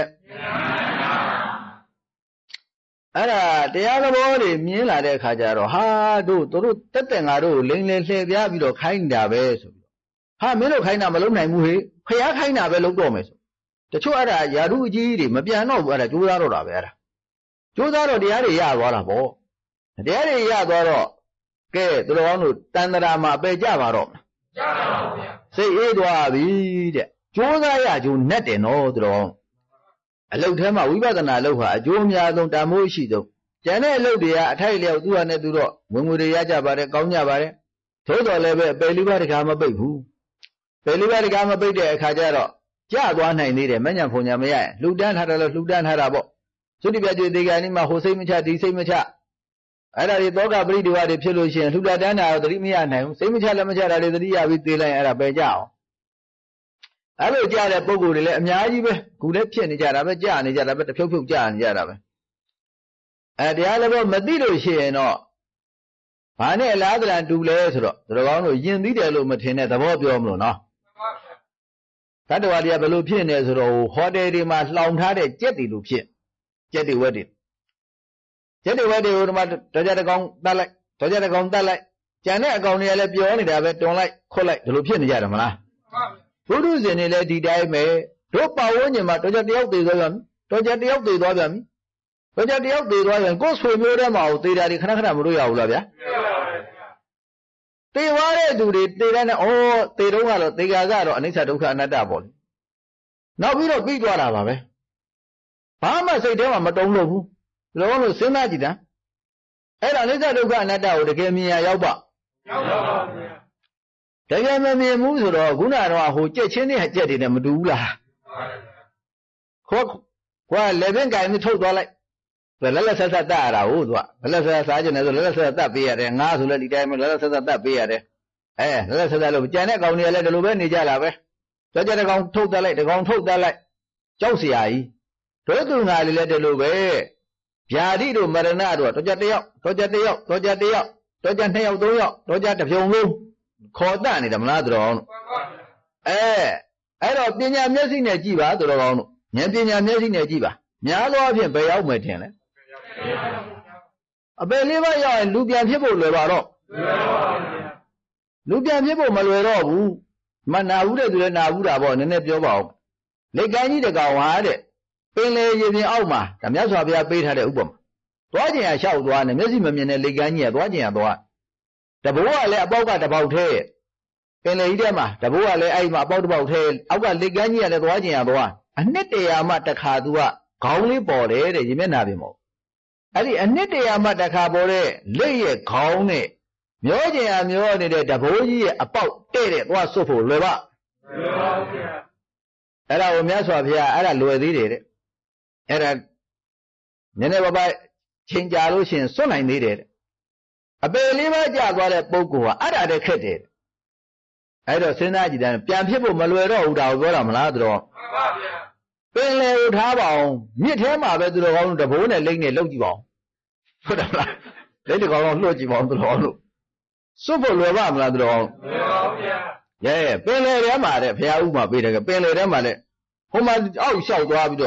အဲ့ဒါတရားသဘောတွေမြင်လာတဲ့အခါကျတော့ဟာတို့တက်တက်ငါတို့လိမ့်လေလှည့်ပြားပြီးတော့ခိုင်းတာပဲဆိုပြီးဟာမင်းတို့ခိုင်းတာမလုပ်နိုင်ဘူးဟေ့ဖျားခိုင်းတာပဲလုပ်တော့မယ်ဆိုတချို့အဲ့ဒါယာရုအကြီးတွေမပြန်တော့ဘူးအဲ့ဒါကြိုးစားတော့တာပဲအဲ့ဒါကြိုးစားတော့တရားတွေရသွားတာပေါ့တရားတွေရသွားတော့ကဲသူတော်တို့တန်တရာမှာပယ်ကြပါတော့ကြပါပါဗျာစိတ်အေးသွားပြီတဲ့ကြိုးစားရကြိုးနဲ့တယ်နော်သူတော်အလုတ်ထဲမှာဝိပဿနာအလုတ်ဟာအကျိုးအများဆုံးတန်ဖိုးရှိဆုံးကျန်တဲ့အလုတ်တွေကအထိုက်လျောက်သူ့ဟာနဲ့သူတော့ဝင်ငွေတွေရကြပါတယ်ကောင်းကြပါတယ်သို့တော်လည်းပဲပယ်လေးပါးတကားမပိတ်ဘူးပယ်လေးပါးတကားမပိတ်တဲ့အခါကျတော့ကြသွားနိုင်သေးတယ်မညံဖုန်ညာမရရင်လှူဒန်းထားတယ်လို့လှူဒန်းထားတာပေါ့သုတိပြကျွေသေးကနေ့မှာဟိုစိတ်မချဒီစိတ်မချအဲ့ဒါတွေတောကပရိဒီဝတွေဖြစ်လို့ရှိရင်လှူဒန်းတာတော့သတိမရနိုင်ဘူးစိတ်မချလည်းမချတာတွေသတိရပြီးသေးလိုက်အဲ့ဒါပယ်ကြအောင်အဲ့လိုကြတဲ့ပုံကိုယ်တွေလည်းအများကြီးပဲခုလည်းဖြစ်နေကြတာပဲကြာနေကြတာပဲတဖြုတ်ဖြုတ်ကြာနေကြတာပဲတရားလည်းမသိလို့ရှိရင်တော့ဘာနဲ့အလားတန်တူလဲဆိုတော့သူတော်ကောင်းတို့ယဉ်သိတယ်လို့မထင်တဲ့သဘောပြောမလို့နော်တတ္တဝါတွေကဘယ်လိုဖြစ်နေဆိုတော့ဟိုတယ်တွေမှာလှောင်ထားတဲ့ကြက်တွေလိုဖြစ်ကြက်တွေဝက်တွေကြက်တွေဝက်တွေကိုဒီမှာတော်ကြတကောင်တတ်လိုက်တော်ကြတကောင်တတ်လိုက်ကြံတဲ့အကောင်တွေကလည်းပြောနေတာပဲတွန်လိုက်ခွတ်လိုက်ဒီလိုဖြစ်နေကြတယ်မလားဘုဒ္ဓဇင်တွေလည်းဒီတိုင်းပဲတို့ပတ်ဝန်းကျင်မှာတော်ကြတယောက်သေးသွားပြန်တော်ကြတယောက်သေးသွားပြန်တော်ကြတယောက်သေးသွားပြန်ကိုယ်ဆွေမျိုးထဲမှာဟိုသေးတာတွေခဏခဏမလို့ရဘူးလားဗျာသေသွားတဲ့သူတွေသေတဲ့နဲ့ဩသေတော့ကတော့သေကာကတော့အနိစ္စဒုက္ခအနတ္တပေါ့လေနောက်ပြီးတော့ပြီးသွားတာပါပဲဘာမှစိတ်ထဲမှာမတုံ့လို့ဘူးလောလို့စဉ်းစားကြည့်တာအဲ့ဒါအနိစ္စဒုက္ခအနတ္တကိုတကယ်မြင်ရရောက်ပါရောက်ပါပါဗျာတကယ်မမြင်ဘူးဆိုတော့ခုနကတော့ဟိုကြက်ချင်းနဲ့ကြက်တွေနဲ့မတူဘူးလားခေါ်ကွာလေပင်ကင်ထုတ်သွားလိုက်လက်လက်ဆက်ဆက်တတ်ရတာဟုတ်သူကလက်လက်ဆက်စားကြတယ်ဆိုလက်လက်ဆက်ဆက်တတ်ပေးရတယ်ငါဆိုလည်းဒီတိုင်းပဲလက်လက်ဆက်ဆက်တတ်ပေးရတယ်လက်လက်ဆက်ဆက်လို့ကြံတဲ့ကောင်တွေကလည်းဒီလိုပဲနေကြတာပဲကြောက်ကြတဲ့ကောင်ထုတ်တတ်လိုက်တကောင်ထုတ်တတ်လိုက်ကြောက်เสียကြီးတို့သူငါလေးလည်းဒီလိုပဲဗျာတိတို့မရဏတို့တော့ကြတယောက်တော့ကြတယောက်တော့ကြတယောက်တော့ကြ2ယောက်3ယောက်တော့ကြတစ်ပြုံလုံးခေါ်တတ်နေတယ်မလားသူတော်ကောင်းတို့အဲ့တော့ပညာမျက်စိနဲ့ကြည့်ပါသူတော်ကောင်းတို့ဉာဏ်ပညာမျက်စိနဲ့ကြည့်ပါများသောအားဖြင့်ဘယ်ရောက်မယ်ထင်လဲအပယ်လေးပါးရောက်ရင်လူပြန်ဖြစ်ဖို့လွယ်ပါတော့လူပြန်ဖြစ်ဖို့မလွယ်တော့ဘူး mà nào ú đấy nào ú đã bỏ nên nếp gió bảo lấy cái gì để cầu hóa đấy bên lề gì thì ông mà cảm giác sao bây giờ bây thay để úp bầm toa gì à sao toa này mấy gì mà mình này lấy cái gì toa gì à toa đã bố à lấy bao cả đã bao thế bên lề đấy mà đã bố à lấy ai mà bao thế ông cả lấy cái gì là toa gì à toa anh nết để mà ta khá toa câu lấy bỏ đấy để gì mấy nào bị mồ ấy anh nết để mà ta khá bỏ đấy lấy cái câu này nhớ gì à nhớ này để đã bố gì à bao thế để toa số phụ lấy ba ấy là ông nhớ sao bây giờ ấy là lùi đi đấy ấy là nên là bà chính gia lúc xin số này đi đấy à bây giờ mà gia qua đấy bố cô à đã đấy khét đấy ấy đó sinh ra gì đấy biển phía bố mà lùi đó u đào có làm là được bên lề u tháo bảo miết thế mà bây giờ ông đã bố này lên này lâu gì bảo có được là đấy thì còn lâu gì bảo tôi nói luôn số phụ lùi ba mà là được yeah bên lề đấy mà đấy phải u mà bây giờ bên lề đấy mà đấy hôm mà áo sao toa bây giờ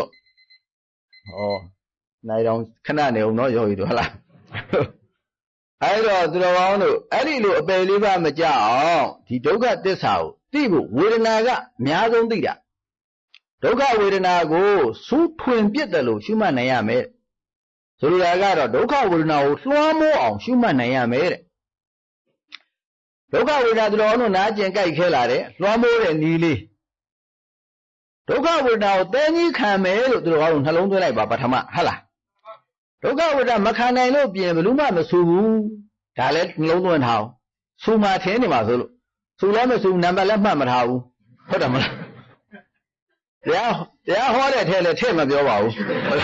này đâu khả năng này ông nói rồi được là ấy rồi tôi nói nữa ấy đi luôn về đi ba mà chào thì đâu có tiếc sao tí bộ quê na cái nhà giống tí đã đâu có quê na cô số thuyền biết được luôn chứ mà này à mẹ rồi là cái đó đâu có quê nào xóa mồ ông chứ mà này à mẹ đâu có quê na tôi nói nó nãy chuyện cái kia là đấy xóa mồ đấy đi đi đâu có quê nào tên như khám mẹ rồi tôi nói nó lông tôi này bà tham à hả đâu có quê nào mà khám này nó biển lúc mà su đã lấy lông tôi nào su mà thế này mà rồi su lấy mà su nằm lại mà thảo có được mà để hóa để thế mà biểu bảo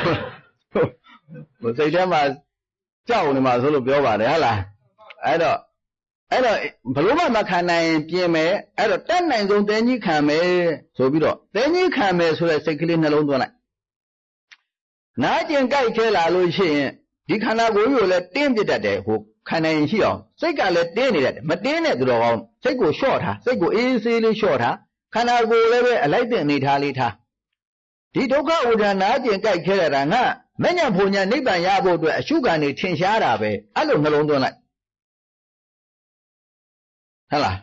một giây thế mà cháu này mà rồi biểu bảo đấy hả ấy đó lúc mà khám này biển mẹ ấy đó tên này dùng tên như khám mẹ rồi biết đó tên như khám mẹ rồi sẽ cái lên lông tôi này nãy chuyện cái kia là luôn chứ đi khám nào cũng有了点不得的我看那些哦这个了点的没点的都哦这个小他这个easy 的小他看那个了呗来点你他里他ဒီဒုက္ခဥဒ္ဒနာကျင်ကြိုက်ခဲရတာငါမညံဖုန်ညာနိဗ္ဗာန်ရဖို့အတွက်အရှုခံနေထင်ရှားတာပဲအဲ့လိုနှလုံးသွင်းလိုက်ဟုတ်လား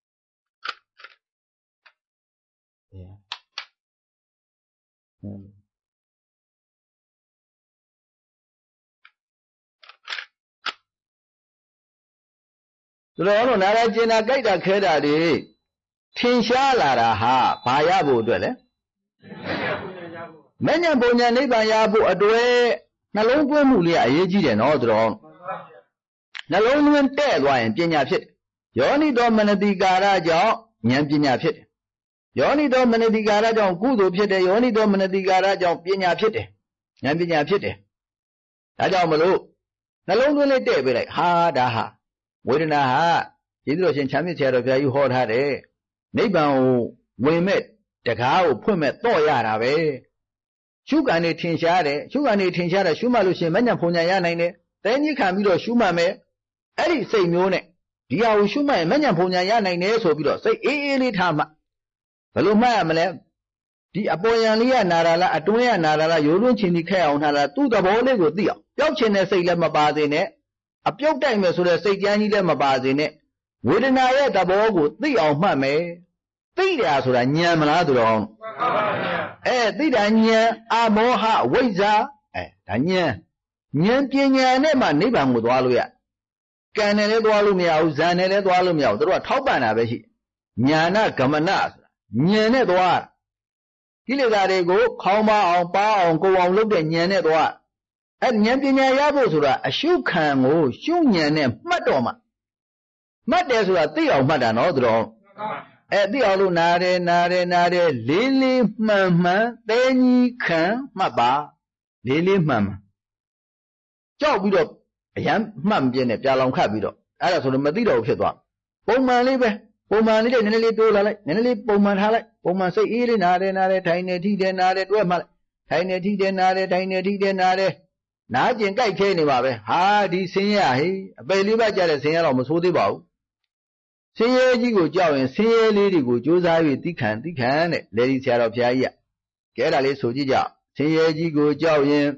ဆိုတော့နာရကျင်တာကြိုက်တာခဲတာတွေထင်ရှားလာတာဟာဘာရဖို့အတွက်လဲမဉ္ဇဉ်ပုံညာနိဗ္ဗာန်ရဖို့အတွက်နှလုံးသွင်းမှုလေးအရေးကြီးတယ်နော်ဆိုတော့နှလုံးသွင်းတဲ့သွားရင်ပညာဖြစ်တယ်ယောနိတော်မနတိကာရကြောင့်ဉာဏ်ပညာဖြစ်တယ်ယောနိတော်မနတိကာရကြောင့်ကုသိုလ်ဖြစ်တယ်ယောနိတော်မနတိကာရကြောင့်ပညာဖြစ်တယ်ဉာဏ်ပညာဖြစ်တယ်ဒါကြောင့်မလို့နှလုံးသွင်းလေးတဲ့ပေးလိုက်ဟာဒါဟာဝေဒနာဟာကျေးဇူးတော်ရှင်ချမ်းမြေ့ဆရာတော်ဘုရားကြီးဟောထားတယ်နိဗ္ဗာန်ကိုဝင်မဲ့တကားကိုဖွင့်မဲ့တော့ရတာပဲရှုခံနေထင်ရှားတယ်ရှုခံနေထင်ရှားတယ်ရှုမှလို့ရှင်မညံဖုန်ညာရနိုင်တယ်တဲကြီးခံပြီးတော့ရှုမှမယ်အဲ့ဒီစိတ်မျိုးနဲ့ဒီဟာကိုရှုမှရင်မညံဖုန်ညာရနိုင်တယ်ဆိုပြီးတော့စိတ်အေးအေးလေးထားမှဘယ်လိုမှတ်ရမလဲဒီအပေါ်ယံလေးကနာတာလားအတွင်းကနာတာလားရိုးလွန်းချင်ပြီးခက်အောင်ထားလားသူ့သဘောလေးကိုသိအောင်ပျောက်ချင်တဲ့စိတ်လည်းမပါစေနဲ့အပြုတ်တိုက်မယ်ဆိုတဲ့စိတ်ကြမ်းကြီးလည်းမပါစေနဲ့ဝေဒနာရဲ့သဘောကိုသိအောင်မှတ်မယ်သိတယ်ဆိုတာဉာဏ်မလားသူတော်သိတာဉာဏ်အမောဟဝိဇ္ဇာဒါဉာဏ်ပညာနဲ့မှနိဗ္ဗာန်ကိုသွားလို့ရကံနဲ့လည်းသွားလို့မရဘူးဇန်နဲ့လည်းသွားလို့မရဘူးတို့ကထောက်ပံ့တာပဲရှိညာနာဂမနဆိုတာဉာဏ်နဲ့သွားကိလေသာတွေကိုခေါင်းမအောင်ပါအောင်ကိုအောင်လုပ်တဲ့ဉာဏ်နဲ့သွားဉာဏ်ပညာရဖို့ဆိုတာအရှုခံကိုရှုဉာဏ်နဲ့မှတ်တော့မှမှတ်တယ်ဆိုတာသိအောင်မှတ်တာနော်သူတော်သိအောင်လို့နာတယ်လေးလေးမှန်မှန်တဲကြီးခံမှတ်ပါလေးလေးမှန်မှန်ကြောက်ပြီးတော့အရန်မှတ်မပြင်းနဲ့ပြာလောင်ခတ်ပြီးတော့အဲ့ဒါဆိုတော့မသိတော့ဘူးဖြစ်သွားပုံမှန်လေးပဲပုံမှန်လေးနဲ့နည်းနည်းလေးတိုးလာလိုက်နည်းနည်းလေးပုံမှန်ထားလိုက်ပုံမှန်စိတ်အေးလေးနာတယ်ထိုင်နေထိတယ်နာတယ်တွဲမှလိုက်ထိုင်နေထိတယ်နာတယ်ထိုင်နေထိတယ်နာတယ်နာကျင်ကြိုက်ခဲနေပါပဲဟာဒီဆင်းရဲဟေးအပေလေးပါကြတဲ့ဆင်းရဲတော့မဆိုးသေးပါဘူးဆင်းရဲကြီးကိုကြောက်ရင်ဆင်းရဲလေးတွေကိုကြိုးစား၍သိခံတဲ့လေဒီဆရာတော်ဘုရားကြီးကဲဒါလေးဆိုကြည့်ကြဆင်းရဲကြီးကိုကြောက်ရင်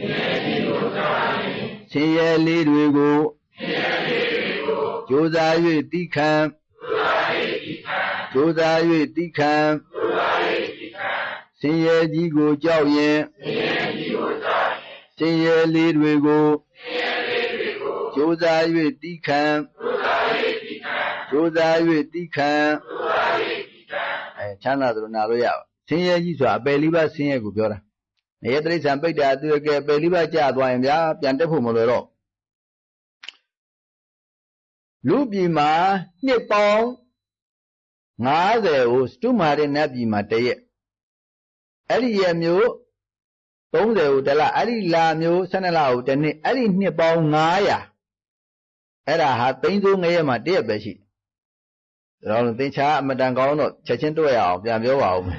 ဆင်းရဲလေးတွေကိုကြိုးစား၍သိခံကြိုးစား၍တိခံဆင်းရဲကြီးကိုကြောက်ရင်ဆင်းရဲလေးတွေကိုကြိုးစား၍တိခံကြိုးစား၍တိခံချမ်းသာသလိုနာလို့ရပါဆင်းရဲကြီးဆိုတာအပယ်လေးပါးဆင်းရဲကိုပြောတာငရဲတိရစ္ဆာန်ပိတ္တာသူရကဲအပယ်လေးပါးကြာသွားရင်ဗျာပြန်တက်ဖို့မလွယ်တော့လူပြည်မှာနှစ်ပေါင်း50ကိုစတုမာရနတ်ပြည်မှာတရက်အဲ့ဒီရက်မျိုး30ကိုတလအဲ့ဒီလာမျိုး12လကိုတစ်နှစ်အဲ့ဒီနှစ်ပေါင်း900အဲ့ဒါဟာသိန်းစိုးငရဲမှာတရက်ပဲရှိဒါတော့သင်္ချာအမတန်ကောင်းတော့ချက်ချင်းတွေ့ရအောင်ပြန်ပြောပါဦးမယ်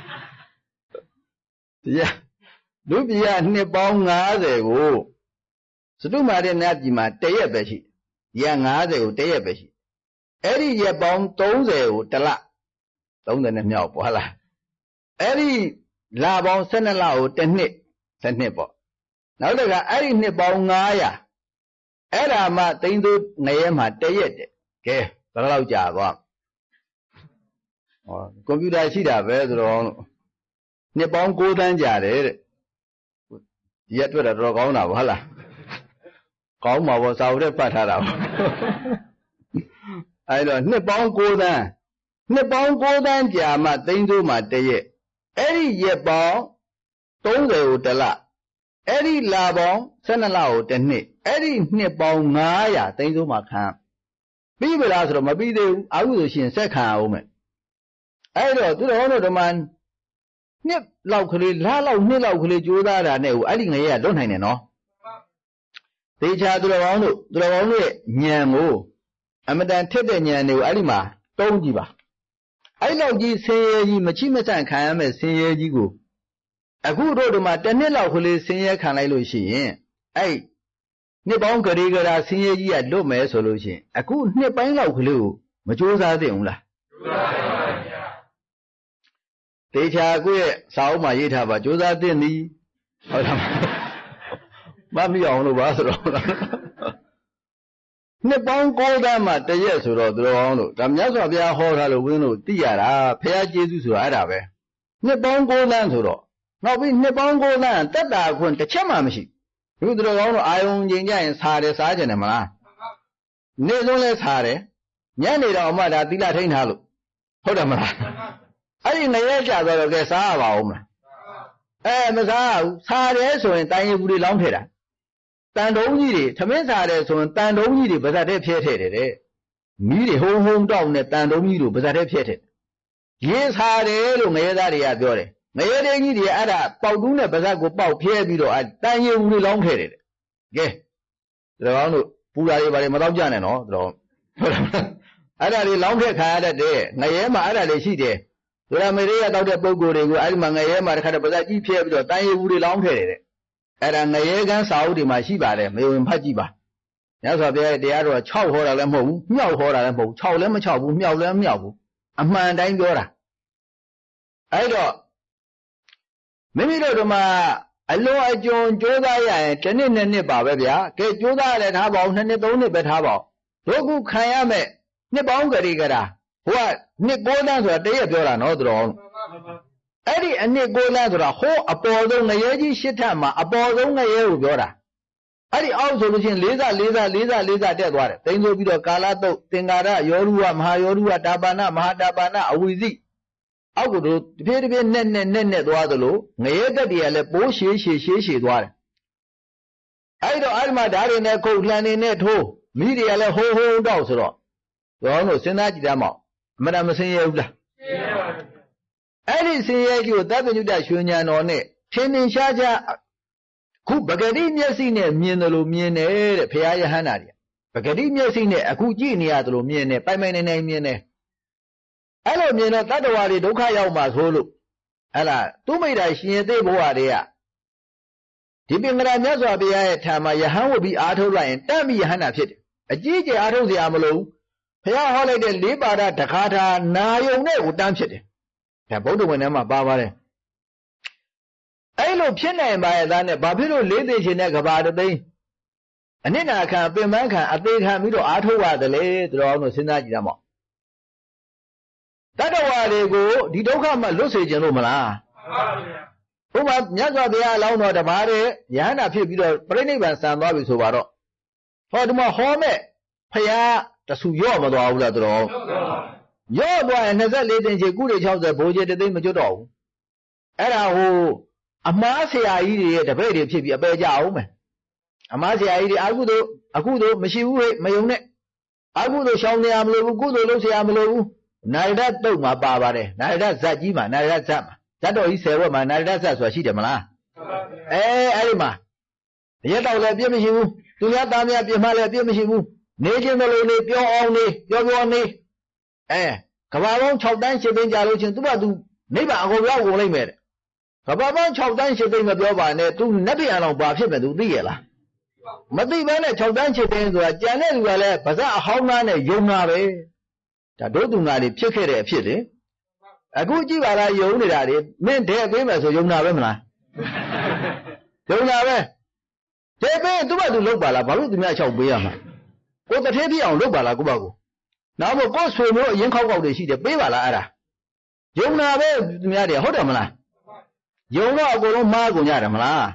တရားလူပြည်ကနှစ်ပေါင်း50ကိုစတုမာရနတ်ပြည်မှာတရက်ပဲရှိရက်50ကိုတရက်ပဲရှိအဲ့ဒီရက်ပေါင်း30ကိုတလ30နဲ့မြောက်ပေါ့ဟုတ်လားအဲ့ဒီလပေါင်း12လကိုတစ်နှစ်ပေါ့နောက်တကအဲ့ဒီနှစ်ပေါင်း900အဲ့ဒါမှသိန်းသိုးငရဲမှာတရက်တဲ့ကဲဘယ်လောက်ကြာသွားဟောကွန်ပျူတာရှိတာပဲဆိုတော့နှစ်ပေါင်း9သန်းကြာတယ်တဲ့ဒီရက်တွေ့တာတော်ကောင်းတာပေါ့ဟုတ်လားကောင်းပါဘောစာအုပ်ထဲပတ်ထားတာပေါ့အဲ့တော့နှစ်ပေါင်း9သန်းကြာမှသိန်းသိုးမှာတရက်အဲ့ဒီရက်ပေါင်း30ကိုတလအဲ့ဒီလပေါင်း12လကိုတစ်နှစ်အဲ့ဒီနှစ်ပေါင်း900သိန်းသိုးမှာခံပြီးပြီလားဆိုတော့မပြီးသေးဘူးအခုဆိုရှင်ဆက်ခံအောင်မယ်အဲ့တော့သူတော်တို့ဓမ္မနှစ်လောက်ကလေးလလောက်နှစ်လောက်ကလေးကြိုးစားတာနဲ့ဟိုအဲ့ဒီငရဲကလွတ်နိုင်တယ်နော်သေချာသူတော်ကောင်းတို့ရဲ့ဉာဏ်ကိုအမတန်ထက်တဲ့ဉာဏ်တွေကိုအဲ့ဒီမှာတုံးကြည့်ပါအဲ့လောက်ကြီးဆင်းရဲကြီးမချိမဆန့်ခံရမယ်ဆင်းရဲကြီးကိုအခုတို့ဒီမှာတစ်နှစ်လောက်ကလေးဆင်းရဲခံလိုက်လို့ရှိရင်အဲ့နှစ်ပေါင်းကလေးကရာဆင်းရဲကြီးကလွတ်မယ်ဆိုလို့ရှိရင်အခုနှစ်ပိုင်းလောက်ကလေးကိုမကြိုးစားသင့်ဘူးလားကြိုးစားပါဗျာတေချာကိုယ့်ရဲ့စာအုပ်မှာရေးထားပါကြိုးစားသင့်သည်ဟုတ်လားမမိအောင်လို့ပါဆိုတော့နှစ်ပေါင်း9သန်းမှတရက်ဆိုတော့သူတော်ကောင်းတို့ဒါမြတ်စွာဘုရားဟောထားလို့ဝင်းတို့သိရတာဘုရားကျေးဇူးဆိုတာအဲ့ဒါပဲနှစ်ပေါင်း9သန်းဆိုတော့နောက်ပြီးနှစ်ပေါင်း9သန်းတက်တာခွန်းတစ်ချက်မှမရှိဘူးသူတော်ကောင်းတို့အာယုံချိန်ကြရင်စားတယ်စားကြတယ်မလားနေ့ဆုံးလဲစားတယ်ညနေတော့အမဒါသီလထိန်းထားလို့ဟုတ်တယ်မလားအဲ့ဒီငရဲကြသွားတော့ကဲစားရပါဦးမလားမစားဘူးစားတယ်ဆိုရင်တိုင်းရဘူးတွေလောင်းထည့်တာတန်တုံးကြီးတွေသမင်းစားတယ်ဆိုရင်တန်တုံးကြီးတွေပါဇက်ထဲဖျဲထည့်တယ်တဲ့မီးတွေဟုံဟုံတောက်နဲ့တန်တုံးကြီးတို့ပါဇက်ထဲဖျဲထည့်ရေးစားတယ်လို့ငရဲသားတွေကပြောတယ်ငရဲတဲ့ကြီးတွေအဲ့ဒါပေါက်တူးနဲ့ပါဇက်ကိုပေါက်ဖျဲပြီးတော့တန်ရဘူးတွေလောင်းထည့်တယ်ကဲဒါကောင်းတို့ပူတာတွေဘာတွေမတော့ကြနဲ့နော်တော့အဲ့ဒါတွေလောင်းထည့်ခံရတတ်တယ်ငရဲမှာအဲ့ဒါတွေရှိတယ်ဒုရမေရိယတောက်တဲ့ပုံကိုယ်တွေကိုအဲ့ဒီမှာငရဲမှာတစ်ခါတော့ပါဇက်ကြီးဖျဲပြီးတော့တန်ရဘူးတွေလောင်းထည့်တယ်အဲ့ဒါငရဲကန်းစာအုပ်တွေမှာရှိပါတယ်မယုံရင်ဖတ်ကြည့်ပါညဆိုဘုရားတရားတော်6ဟောတာလည်းမဟုတ်ဘူးမြောက်ဟောတာလည်းမဟုတ်ဘူး6လည်းမ6ဘူးမြောက်လည်းမမြောက်ဘူးအမှန်တိုင်းပြောတာအဲ့တော့မိမိတို့တို့မှာအလွန်အကျွံကြိုးစားရရင်တစ်နှစ်နှစ်နှစ်ပါပဲဗျာကဲကြိုးစားရတယ်ထားပါဦး2နှစ်3နှစ်ပဲထားပါဦးတို့ခုခံရမဲ့နှစ်ပေါင်းကလေးကရာဟိုကနှစ်9သန်းဆိုတာတရက်ပြောတာနော်သူတော်အဲ့ဒီအနှစ်9သန်းဆိုတာဟိုးအပေါ်ဆုံးငရဲကြီး8ထပ်မှာအပေါ်ဆုံးငရဲကိုပြောတာအဲ့ဒီအောက်ဆိုလို့ချင်း4တက်သွားတယ်တိမ်ဆိုပြီးတော့ကာလတုတ်သင်္ကာရယောရုဝမဟာယောရုဝတာပါဏမဟာတာပါဏအဝိဇိအောက်ကိုတို့တဖြည်းဖြည်းနဲ့သွားသလိုငရဲတက်တွေကလည်းပိုးရှည်သွားတယ်အဲ့တော့အဲ့ဒီမှာဓာတ်တွေနဲ့ခုတ်လှန်နေနဲ့ထိုးမိတွေကလည်းဟိုးတောက်ဆိုတော့တော်တို့စဉ်းစားကြည့်တမ်းမအောင်အမှန်တမ်းမစင်ရဘူးလားစင်ရပါဘူးအဲ့ဒီစင်ရဲကြီးကိုသဗ္ဗညုတရွှေဉာဏ်တော်နဲ့ထင်ထင်ရှားရှားခုပဂတိမျက်စိနဲ့မြင်တယ်လို့မြင်တယ်တဲ့ဘုရားယဟန္တာတွေပဂတိမျက်စိနဲ့အခုကြည့်နေရတယ်လို့မြင်တယ်ပိုင်မြင်မြင်တယ်အဲ့လိုမြင်တော့တတ္တဝါတွေဒုက္ခရောက်မှာဆိုလို့အဲ့လားသူမိတ်တာရှင်ရသေးဘဝတွေကဒီပင်ကရာမြတ်စွာဘုရားရဲ့ထာမယဟန်ဝပြီးအားထုတ်လိုက်ရင်တတ်ပြီးယဟန္တာဖြစ်တယ်အကြီးကျယ်အားထုတ်စရာမလိုဘူးဘုရားဟောလိုက်တဲ့၄ပါဒတခါထာနာယုံနဲ့ကိုတန်းဖြစ်တယ်ဒါဗုဒ္ဓဝင်ထဲမှာပါပါတယ်အဲ့လိုဖြစ်နိုင်ပါရဲ့သားနဲ့ဘာဖြစ်လို့လေးသိရှင်တဲ့ကဘာတသိန်းအနစ်နာခံပင်ပန်းခံအသေးခံပြီးတော့အားထုတ်ရတယ်လေတော်အောင်လို့စဉ်းစားကြည့်ရမှာ That away go, the Dokama Lucy Genumala. Who might never be allowed not a body, Yana Pibio, Prenny San Bobby Suvaro. For the more home, Paya, the Suyoma draw. Your boy and another lady in good house the Boja the Majodo. Era who a Marcia idiot, a very chippy, a beja. A Marcia idiot, Agudo, Machiu, Mayone. Agudo Shawnee Amlo, good Lucy Amlo. Neither do my barbare, neither Zajima, neither Zama. That is a woman, neither that's what she demala. Alima. Yet I'll let you, do not tell me at your mother, you, Nation alone, your only. Kababon chop dance in Jalochin to do, neighbor, I go out only made. Kababon chop dance in the Biova, to Nabiano Bashim and do Diela. Mati Vana chop dance in the Janet Valley, Baza, Homana, Yonare. That don't do not check it a pity. A good Jivala, you only that it meant their famous or Yonavemla. Yonave. Take me to look bala, but the match of Biama. What the heavy on Lubala Gubago. Now, of course, we know Yanko the sheet of Bivala. Yonave, Maria Hodamala. Yona go Margo Yaramala.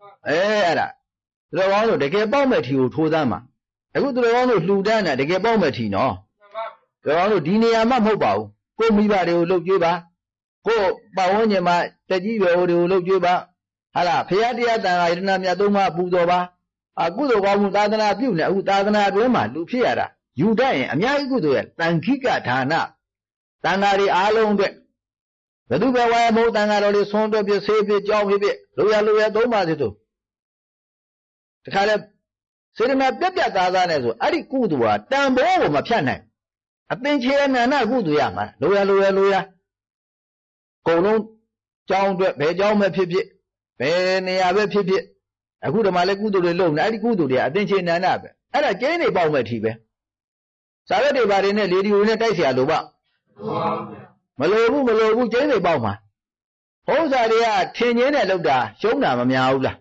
The one they get bomb at you to them. I would the one who Ludana, they get bomb at you, no. The one Dinia Mobile, go me by the look you back. Go Baonyama, the Givo, the look you back. Hala, Piadia, Dana Doma, Budova. A good one Dana Buna, Udana Roma, Lupiera. You die, and ya good well, than Kika Tana. Tanari alone. The Duba Wamo Dana son of your savior, John Hibby, Luya Doma to do. The Caleb sitting up Dana, Adi Kudua, down below my piano. I think here and not good yama, Luya. Go on, John, Bejon, Pipi, Penny, Abbey Pipi. A good Malagudu alone, I good to the attention and up. And I gain a bomb at Tibe. Saturday, but in a lady in a taxi aluba. Malobu, Jenny Bauma. Hose are 10 years at Loda, Shona Miaula.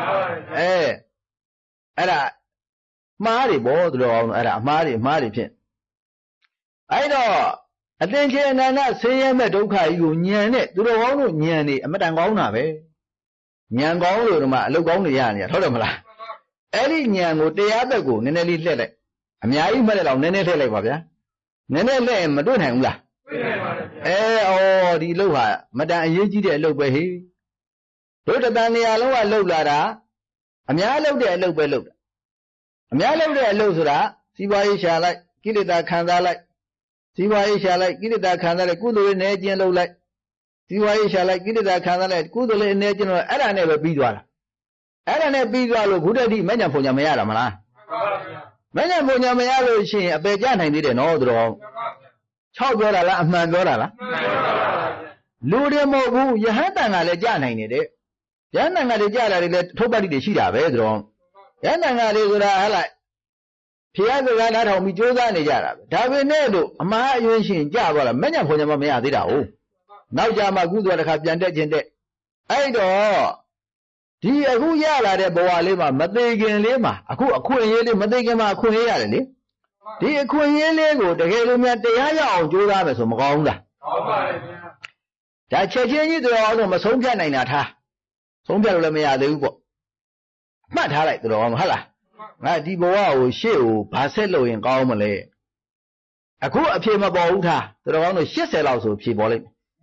Era Mari board on era Mari pin. I know. Attention and not saying that Oka Union, do the one Niani, a Madangona. Nyango, look only Yania, Todamala. Ellie Nyango, the other go, Nelly Lele. I mean, I met on Nene Telebabia. Nene Lem, Madonna. Oh, the Loha, Madame Yuji, look by he. Dota Dania Loa Lola. I mean, I love the look by look. I mean, I love the Lozura. See why he shall like, kill it that candle like. See why he shall like, kill it that candle like, good in edge and low like. See why he shall like, kill it that candle like, good in edge and I never beat one. I never beat one, good at the Mena for Yamayara Mala. Mena for Yamayara, she a bejan I didn't order. Chowdora, Mandora. Ludia Mogu, you had an Alejan I needed. Yan and Alejara let nobody the sheet of Edron. Yan and Alejara. Piazza ran out of me, Jodan Jara. Tavinedo, a ma using Java, many of them may have it. Now Jama good one have Jandegende. I do. Tia who yala de Boalima, Madagan Lima, a queen, Madagama Queen. Tia Queen Lego, the Helumia de Haya, Jodamas of Magonga. That Chachini the order Masonga Nata. Songa Lamia de Ugo. Not like the wrong Hala. I Diboa, Shiu, Pasello in Gaumale. A cool appear my bolta, the one of Shissel also people.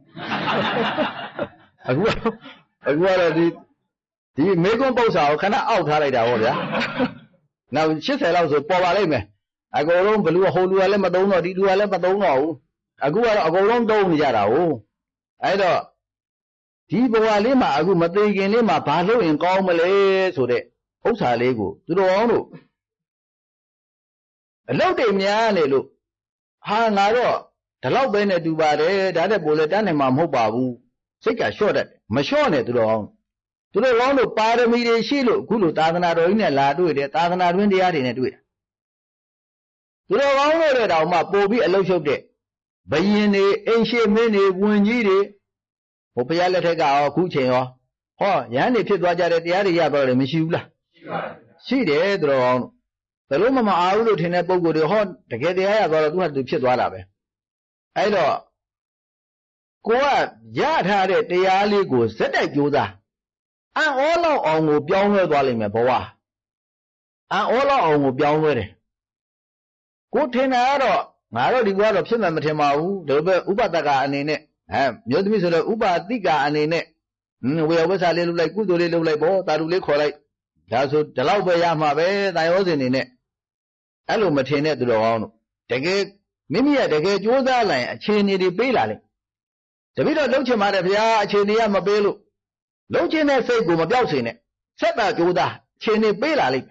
A good the Megon Bosa cannot out like that. Now Shissel also Povaleme. I go on below a whole Madonna, do a Lemadonna. I go on down Yarao. I know. Tiboa Lima, I go Madagan Lima, Palo in Gaumale, so they. Osa Lego, to the one. A low day, Miane look. Ha, Naro, the low Bene Dubare, the other bullet and Mamobabu. Take a short at Machone to the one. To the one of Paramide Shilo, Gulu Taganaro in a ladu, the Tagana when they are in a do it. To the one of our Bobby a low show day. Bayene, ancient many, one year. Hopiala take our Kuche. Oh, Yanni Pitwaja at the area about the Mishula. See the drone. The Loma out in a bogo de hot to get the air about to pit whatever. I know. Qua giá tha để tia li của rất đại chú ra. Anh ó lo ông ngủ béo người qua lên mẹ bỏ à. Anh ó lo ông ngủ béo người đấy. Cô thế nào đó, ngã đó đi qua đó xem mà thế mau, đối với Upataka anh ấy nè, nhớ tôi biết rồi Upatika anh ấy nè, bây giờ sao lên lúc này, cú tôi lên lúc này bỏ, ta lúc này khỏi lại, giả sử trả lâu bây giờ mà về tại ở trên này, anh lúc mà thế này tôi đâu ông, để cái mình bây để cái chỗ ra này, trên này đi bê lại, để bây giờ lúc chơi mà để bây giờ trên này mà bê luôn, lúc trên này xây của mà béo xí này, xét là chỗ ra, trên này bê lại.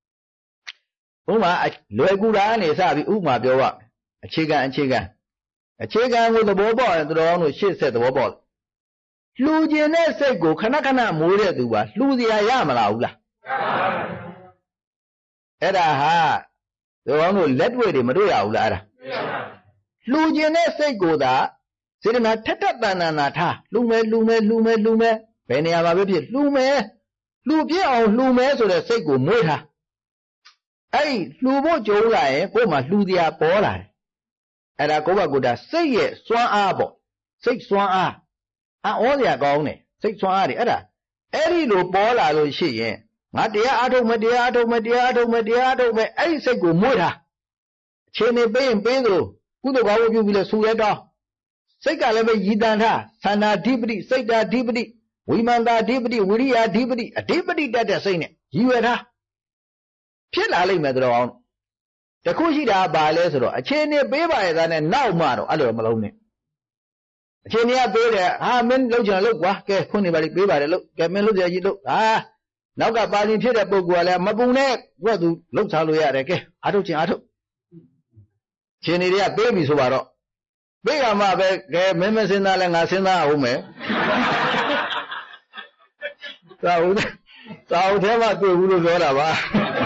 Mà lưỡi cú đá này sao bị mà biểu ạ chế gan người ta bỏ bỏ rồi nó chết sẽ bỏ bỏ lưu gì này sẽ go khana mua được tu ba lưu gì ai mà lão là ấy là ha rồi nó lết về thì mà đối lão là lưu gì này sẽ go đã sẽ là thắt na tha lưu mê về nhà mà biết lưu biết ông lưu mê rồi sẽ go mua tha ấy lưu bộ chỗ lại cô mà lưu gì bỏ lại ấy là cô bà cô đã xây ye xoa a bỏ xây xoa a ó gì con này xây xoa a thì ấy là ấy đi lưu bỏ lại rồi xí ye ngã đĩa á đâu mày ấy xây của mua ra trên này bê rồi cú tôi bảo cô là su cái đó xây cả lại bây gì đàn tha sana dhipati xây đa dhipati vimanta dhipati viriya dhipati đã xây này gì vậy thaဖြစ်လာလိမ့်မယ်တော့တခုရှိတာပါလဲဆိုတော့အခြေအနေပေးပါရဲ့သားနဲ့နောက်မှတော့အဲ့လိုမလုံးနဲ့အခြေအနေကပေးတယ်ဟာမင်းလောက်ချင်လောက်ကွာကဲခွန်းနေပါလိပေးပါတယ်လို့ကဲမင်းလောက်ကြကြီးလို့ဟာနောက်ကပါရင်ဖြစ်တဲ့ပုံကလည်းမပူနဲ့သူကသူလောက်ချလို့ရတယ်ကဲအားထုတ်ခြင်းအားထုတ်အခြေအနေတွေကပေးပြီဆိုပါတော့ပေးရမှပဲကဲမင်းမစင်းသားလဲငါစင်းသားအောင်မယ်သာဟုတ်တယ်မှာတွေ့ဘူးလို့ပြောတာပါ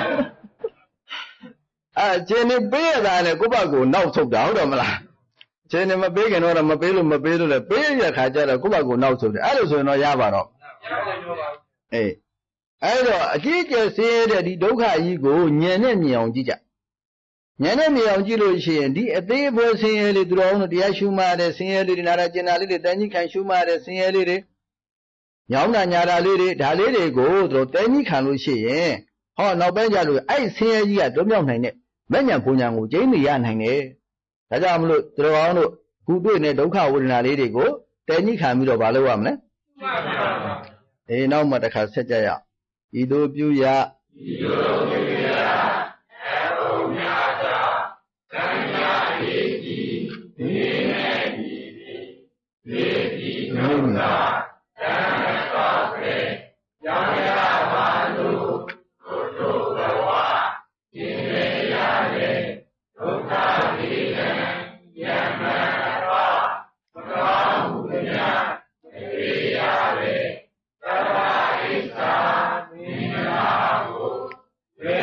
ခြေနေပေးရတာလေကိုယ့်ဘက်ကိုနောက်ဆုတ်တာဟုတ်တယ်မလားခြေနေမပေးခင်တော့မပေးလို့လေပေးရခါကျတော့ကိုယ့်ဘက်ကိုနောက်ဆုတ်တယ်အဲ့လိုဆိုရင်တော့ရပါတော့အေးအဲ့တော့အကြီးကျယ်ဆင်းရဲတဲ့ဒီဒုက္ခကြီးကိုဉာဏ်နဲ့မြင်အောင်ကြည့်ကြဉာဏ်နဲ့မြင်အောင်ကြည့်လို့ရှိရင်ဒီအသေးဖွဲဆင်းရဲလေးသူတော်အောင်တရားရှုမှတဲ့ဆင်းရဲလေးတွေနာတာကျင်တာလေးတွေတန်ကြီးခံရှုမှတဲ့ဆင်းရဲလေးတွေညောင်းတာညာတာလေးတွေဒါလေးတွေကိုသူတို့တဲကြီးခံလို့ရှိရင်ဟောနောက်ပိုင်းကျလို့အဲ့ဆင်းရဲကြီးကတွမြောက်နိုင်တဲ့မဉ္ဇဉ်ပူညာကိုကျင်းနေရနိုင်တယ်ဒါကြောင့်မလို့သူတော်ကောင်းတို့ခုတွေ့နေဒုက္ခဝေဒနာလေးတွေကိုတဲကြီးခံပြီးတော့မလုပ်ရမလဲအေးနောက်မှတစ်ခါဆက်ကြရဤသို့ပြုရအဘုံများသောသံဃာရေးကြည်ဒီနဲ့ဒီနုနာတံကောက်ပဲကြောင်းရပါလို့ကိုတို့ဘဝကျင်ရရဲ့ဒုက္ခဒီကံယမရောမကောင်းမှုများပြေရပဲသဗ္ဗဣစ္ဆာမင်္ဂလာကိုဝေ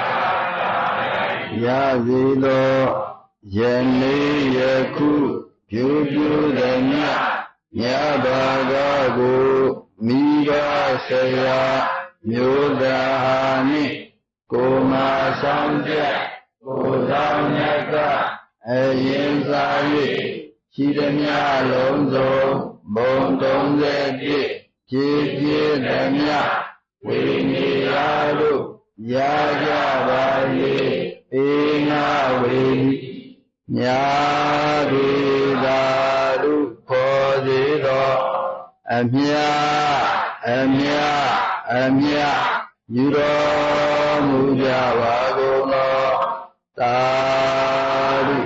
ရစေလိုယနေ့ယခုပြုသည်မြတ်မြတ်ဘာကကိုမိဘဆရာမျိုးသားဟာနှင့်ကိုမဆောင်ချက်ကိုဆောင်မြတ်ကအရင်စား၍ရှိသည်မြလုံးစုံဘုံ31ဖြည့်ပြည့်သည်မြဝိနေယတို့ရကြပါ၏ဧငါဝေညာဒေသာရုဖောစေသောအမြယူတော်မူကြပါကုန်သောသာဓု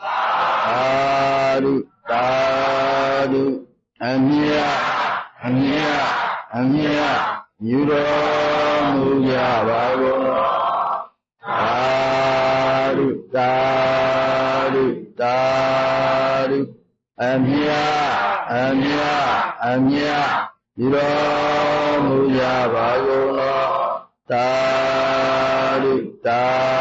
အမြယူတော်မူကြပါကုန်သောသာဓုအမြယူတော်မူကြပါကုန်သောသာဓု